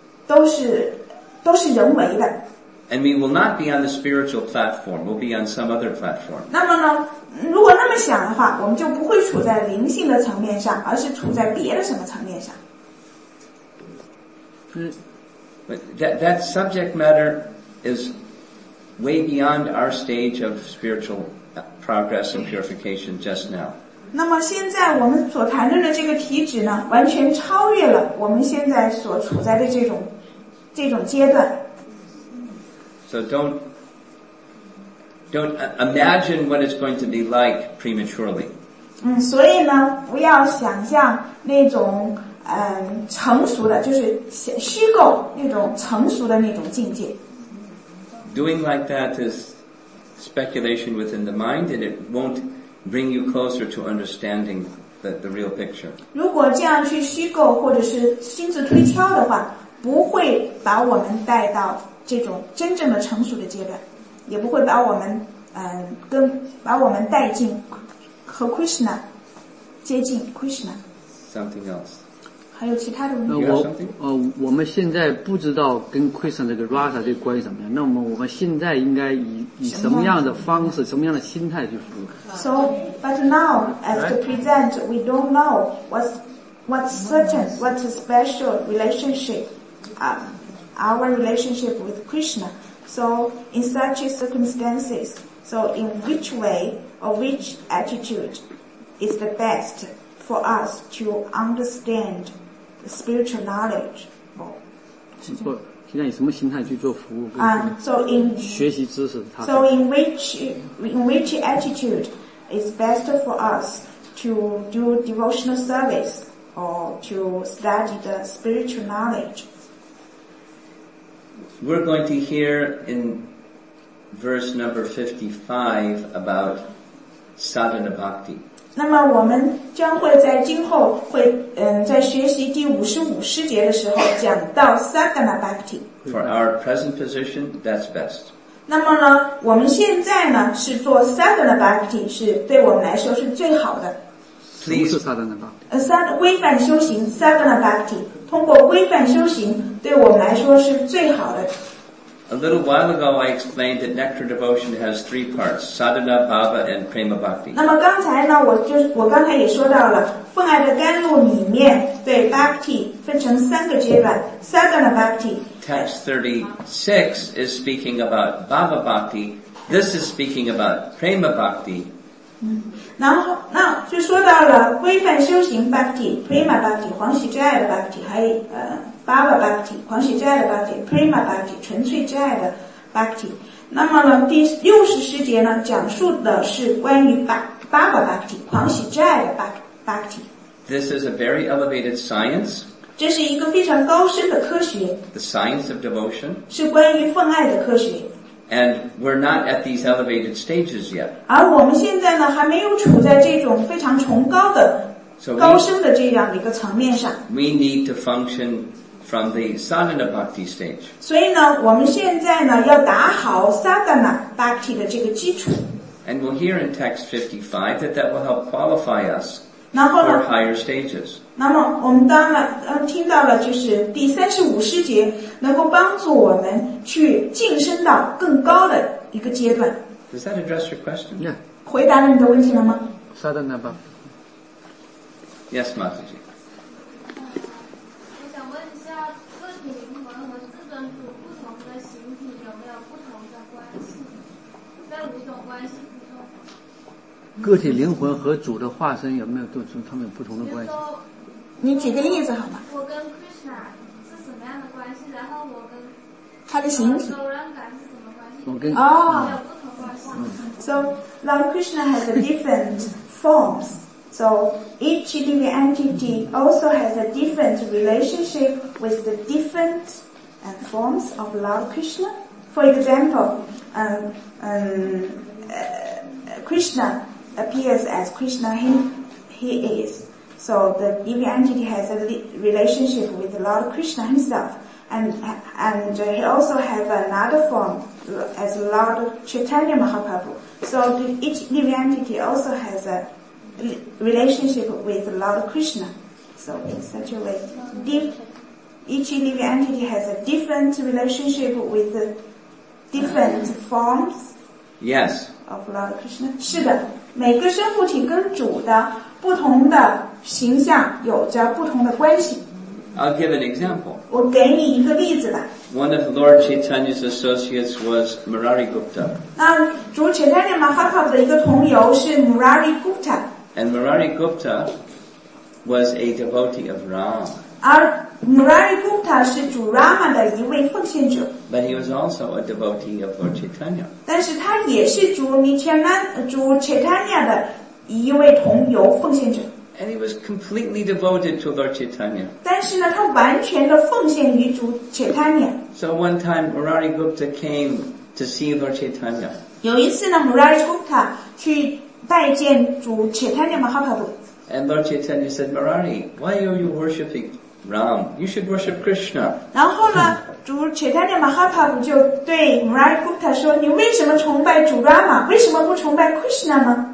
人为的。 And we will not be on the spiritual platform. We'll be on some other platform. 那么呢，如果那么想的话，我们就不会处在灵性的层面上，而是处在别的什么层面上。 But that subject matter is way beyond our stage of spiritual progress and purification just now. 那么现在我们所谈论的这个体旨呢，完全超越了我们现在所处在的这种阶段。 So don't imagine what it's going to be like prematurely. 所以呢，不要想象那种成熟的，就是虚构那种成熟的那种境界。 Doing like that is speculation within the mind, and it won't bring you closer to understanding the real picture. 如果这样去虚构或者是心智推敲的话，不会把我们带到这种真正的成熟的阶段，也不会把我们带进和 Krishna 接近 Krishna。 Something else. 还有其他的问题？ 我们现在不知道跟 Krishna 这个 rasa 这个关系怎么样，那么我们现在应该以什么样的方式、什么样的心态去服务 So, but now, at the present, we don't know what's certain, what's a special relationship, our relationship with Krishna. So, in such circumstances, so in which way or which attitude is the best for us to understand the spiritual knowledge? 现在以什么心态去做服务？ So in 学习知识。 So in which attitude is best for us to do devotional service or to study the spiritual knowledge? We're going to hear in verse number 55 about sadhana bhakti. 那么我们将会在今后在学习第55诗节的时候讲到 sadhana bhakti。 For our present position, that's best. 那么呢，我们现在呢是做 sadhana bhakti， 是对我们来说是最好的。 Please, 是 sadhana bhakti。 规范修行 sadhana bhakti， 通过规范修行，对我们来说是最好的。 A little while ago, I explained that nectar devotion has 3 parts: sadhana, bhava, and prema bhakti. 那么刚才呢，我刚才也说到了，奉爱的甘露里面对 bhakti 分成3个阶段 ，sadhana bhakti。 Text 36 is speaking about bhava bhakti. This is speaking about prema bhakti. 然后那就说到了规范修行 bhakti、prema bhakti 欢喜之爱的 bhakti， 还有bhava bhakti 欢喜之爱的 bhakti、prema bhakti 纯粹之爱的 bhakti。那么呢，第60师节呢，讲述的是关于 bhava bhakti 欢喜之爱的 bhakti。 This is a very elevated science. 这是一个非常高深的科学， The science of devotion. 是关于奉爱的科学。 And we're not at these elevated stages yet. 而我们现在呢，还没有处在这种非常崇高的、高深的这样的一个层面上。 We need to function from the sadhana bhakti stage. 所以呢，我们现在呢，要打好 sadhana bhakti 的这个基础。 And we'll hear in text 55 that will help qualify us 然后 for 呢， higher stages. 那么我们当然听到了，就是第35师节能够帮助我们去晋升到更高的一个阶段。 Does that address your question? Yeah. 回答了你的问题了吗？ Sadhana bhakti. Yes, Mataji. 我想问一下，个体灵魂和至尊主不同的形体有没有不同的关系？这5种关系不同。 个体灵魂和主的化身有没有他们有不同的关系？ 你举个例子好吗？ 我跟 Krishna 是什么样的关系？然后我跟他的形体。 Gauranga是什么关系？ 我跟有不同关系。 So Lord Krishna has a different forms. So each living entity also has a different relationship with the different forms of Lord Krishna. For example, Krishna appears as Krishna he is. So the living entity has a relationship with Lord Krishna himself. And he also has another form as Lord Chaitanya Mahaprabhu. So each living entity also has a relationship with Lord Krishna. So in such a way, each living entity has a different relationship with the different forms Yes. of Lord Krishna. 是的，每个生物体跟主的不同的形象有着不同的关系。 I'll give an example. 我给你一个例子吧。 One of Lord Chaitanya's associates was Murari Gupta. 那主 Chaitanya Mahaprabhu 的一个同游是 Murari Gupta。 And Murari Gupta was a devotee of Ram. 而 Murari Gupta 是主 Rama 的一位奉献者。 But he was also a devotee of Lord Chaitanya. 但是他也是主 Chaitanya 的一位同游奉献者。 And he was completely devoted to Lord Chaitanya. 但是呢，他完全的奉献于主 Chaitanya。 So one time Murari Gupta came to see Lord Chaitanya. 有一次呢 Murari Gupta 去拜见主 Chaitanya Mahaprabhu。 And Lord Chaitanya said, Murari, why are you worshipping Ram? You should worship Krishna. 然后呢，主 Chaitanya Mahaprabhu 就对 Murari Gupta 说：“你为什么崇拜主 Rama？ 为什么不崇拜 Krishna 呢？”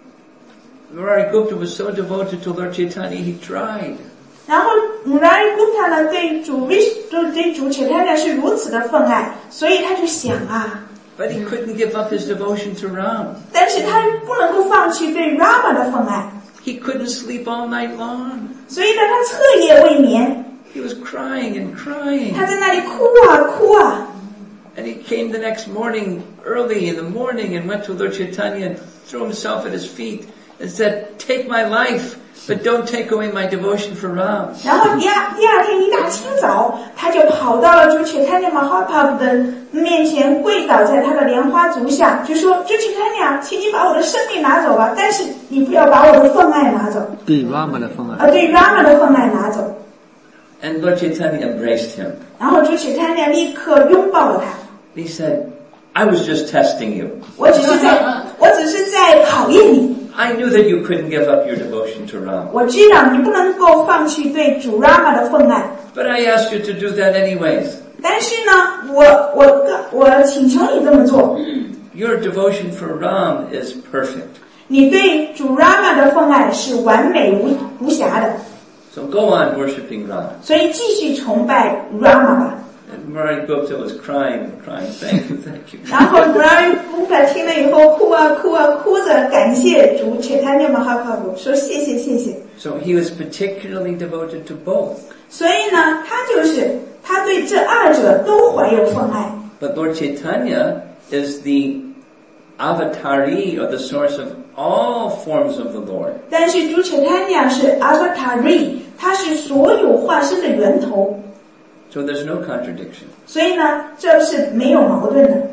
Murari Gupta was so devoted to Lord Chaitanya, he tried. 然后 Murari Gupta 呢，对主 Chaitanya 是如此的奉爱，所以他就想啊。 But he couldn't give up his devotion to Ram. 但是他不能够放弃对 Rama 的奉爱。 He couldn't sleep all night long. 所以呢，他彻夜未眠。 He was crying and crying. 他在那里哭啊哭啊。 And he came the next morning, early in the morning, and went to Lord Chaitanya and threw himself at his feet and said, take my life, but don't take away my devotion for Ram. 然后第二天一大清早，他就跑到了主 Chaitanya Mahaprabhu 的面前，跪倒在他的莲花足下，就说：“主 Chaitanya，请你把我的生命拿走吧，但是你不要把我的奉爱拿走。” 对 Rama 的奉爱。 对 Rama 的奉爱拿走。 And Lord Chaitanya embraced him. 然后主 Chaitanya 立刻拥抱了他。 He said, I was just testing you. 我只是在考验你。 I knew that you couldn't give up your devotion to Ram. 我知道你不能够放弃对主 Rama 的奉爱。 But I asked you to do that anyways. 但是呢，我请求你这么做。 Your devotion for Ram is perfect. 你对主 Rama 的奉爱是完美无瑕的。 So go on worshiping Radha. 所以继续崇拜 Rama 吧。 And Murari Gupta was crying. Thank you. 然后 Murari Gupta 听了以后哭着感谢主 Chaitanya Mahaprabhu 说谢谢。 So he was particularly devoted to both. 所以呢，他对这二者都怀有奉爱。 But Lord Chaitanya is the avatari or the source of all forms of the Lord. 但是主 Chaitanya 是 avatari， 他是所有化身的源头。 So there's no contradiction. 所以呢，这是没有矛盾的。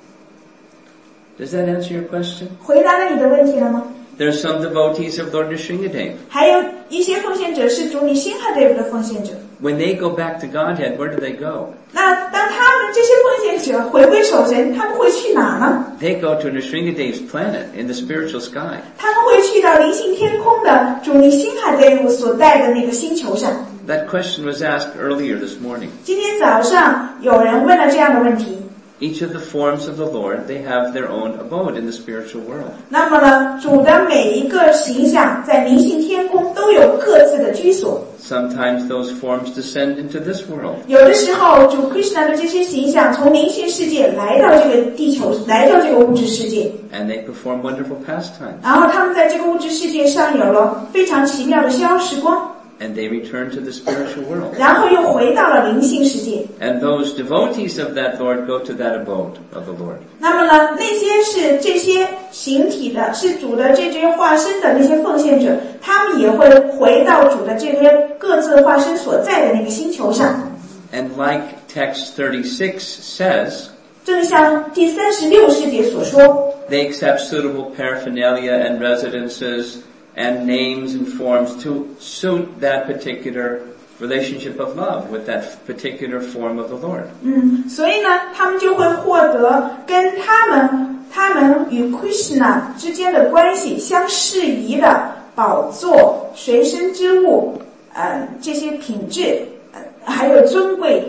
Does that answer your question? 回答了你的问题了吗？ There are some devotees of Lord Nrsingadev. 还有一些奉献者是主你心海 Dev 的奉献者。 When they go back to Godhead, where do they go? 那当他们这些奉献者回归守神，他们会去哪呢？ They go to Nrsingadev's planet in the spiritual sky. 他们会去到灵性天空的主你心海 Dev 所在的那个星球上。 That question was asked earlier this morning. 今天早上有人问了这样的问题。 Each of the forms of the Lord, they have their own abode in the spiritual world. 那么呢，主的每一个形象在灵性天空都有各自的居所。 Sometimes those forms descend into this world. 有的时候，主 Krishna 的这些形象从灵性世界来到这个地球，来到这个物质世界。 And they perform wonderful pastimes. 然后他们在这个物质世界上有了非常奇妙的消时光。 And they return to the spiritual world. 然后又回到了灵性世界。 And those devotees of that Lord go to that abode of the Lord. 那么呢，那些是这些形体的，是主的这些化身的那些奉献者，他们也会回到主的这些各自化身所在的那个星球上。 And like text 36 says, 正像第36世节所说 they accept suitable paraphernalia and residences and names and forms to suit that particular relationship of love with that particular form of the Lord. 所以呢，他们就会获得跟他们与 Krishna 之间的关系相适宜的宝座、随身之物，这些品质，还有尊贵、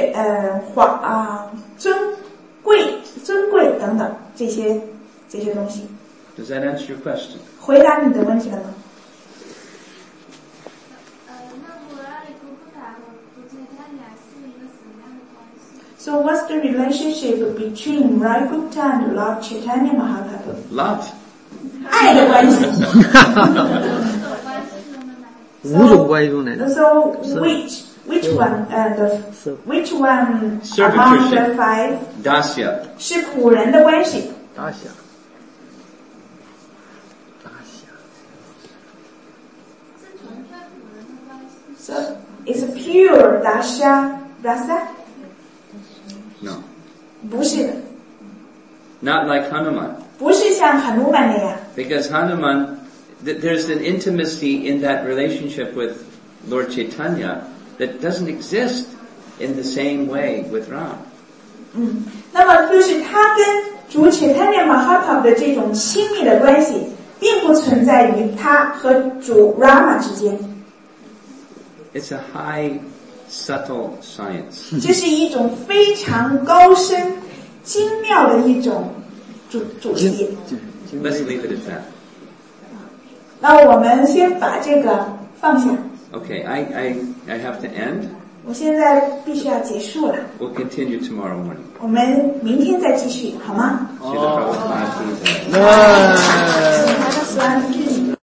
尊贵等等这些东西。 Does that answer your question? 回答你的问题了吗？So what's the relationship between Rai Gupta and Lord Chaitanya Mahaprabhu? Love. 爱的关系。 五种关系中来的。 So which one? Which one among the five? Dasya. 是仆人的关系。 大侠。 So it's pure Dasya Rasa? No. 不是的。 Not like Hanuman. 不是像哈努曼那样。 Because Hanuman, there's an intimacy in that relationship with Lord Chaitanya that doesn't exist in the same way with Ram. 那么就是他跟主 Chaitanya Mahaprabhu 的这种亲密的关系，并不存在于他和主 Rama 之间。 It's a high, subtle science. 这是一种非常高深、精妙的一种主题。 Let's leave it at that. 那我们先把这个放下。 Okay, I have to end. 我现在必须要结束了。 We'll continue tomorrow morning. 我们明天再继续，好吗？ Srila Prabhupada ki jai.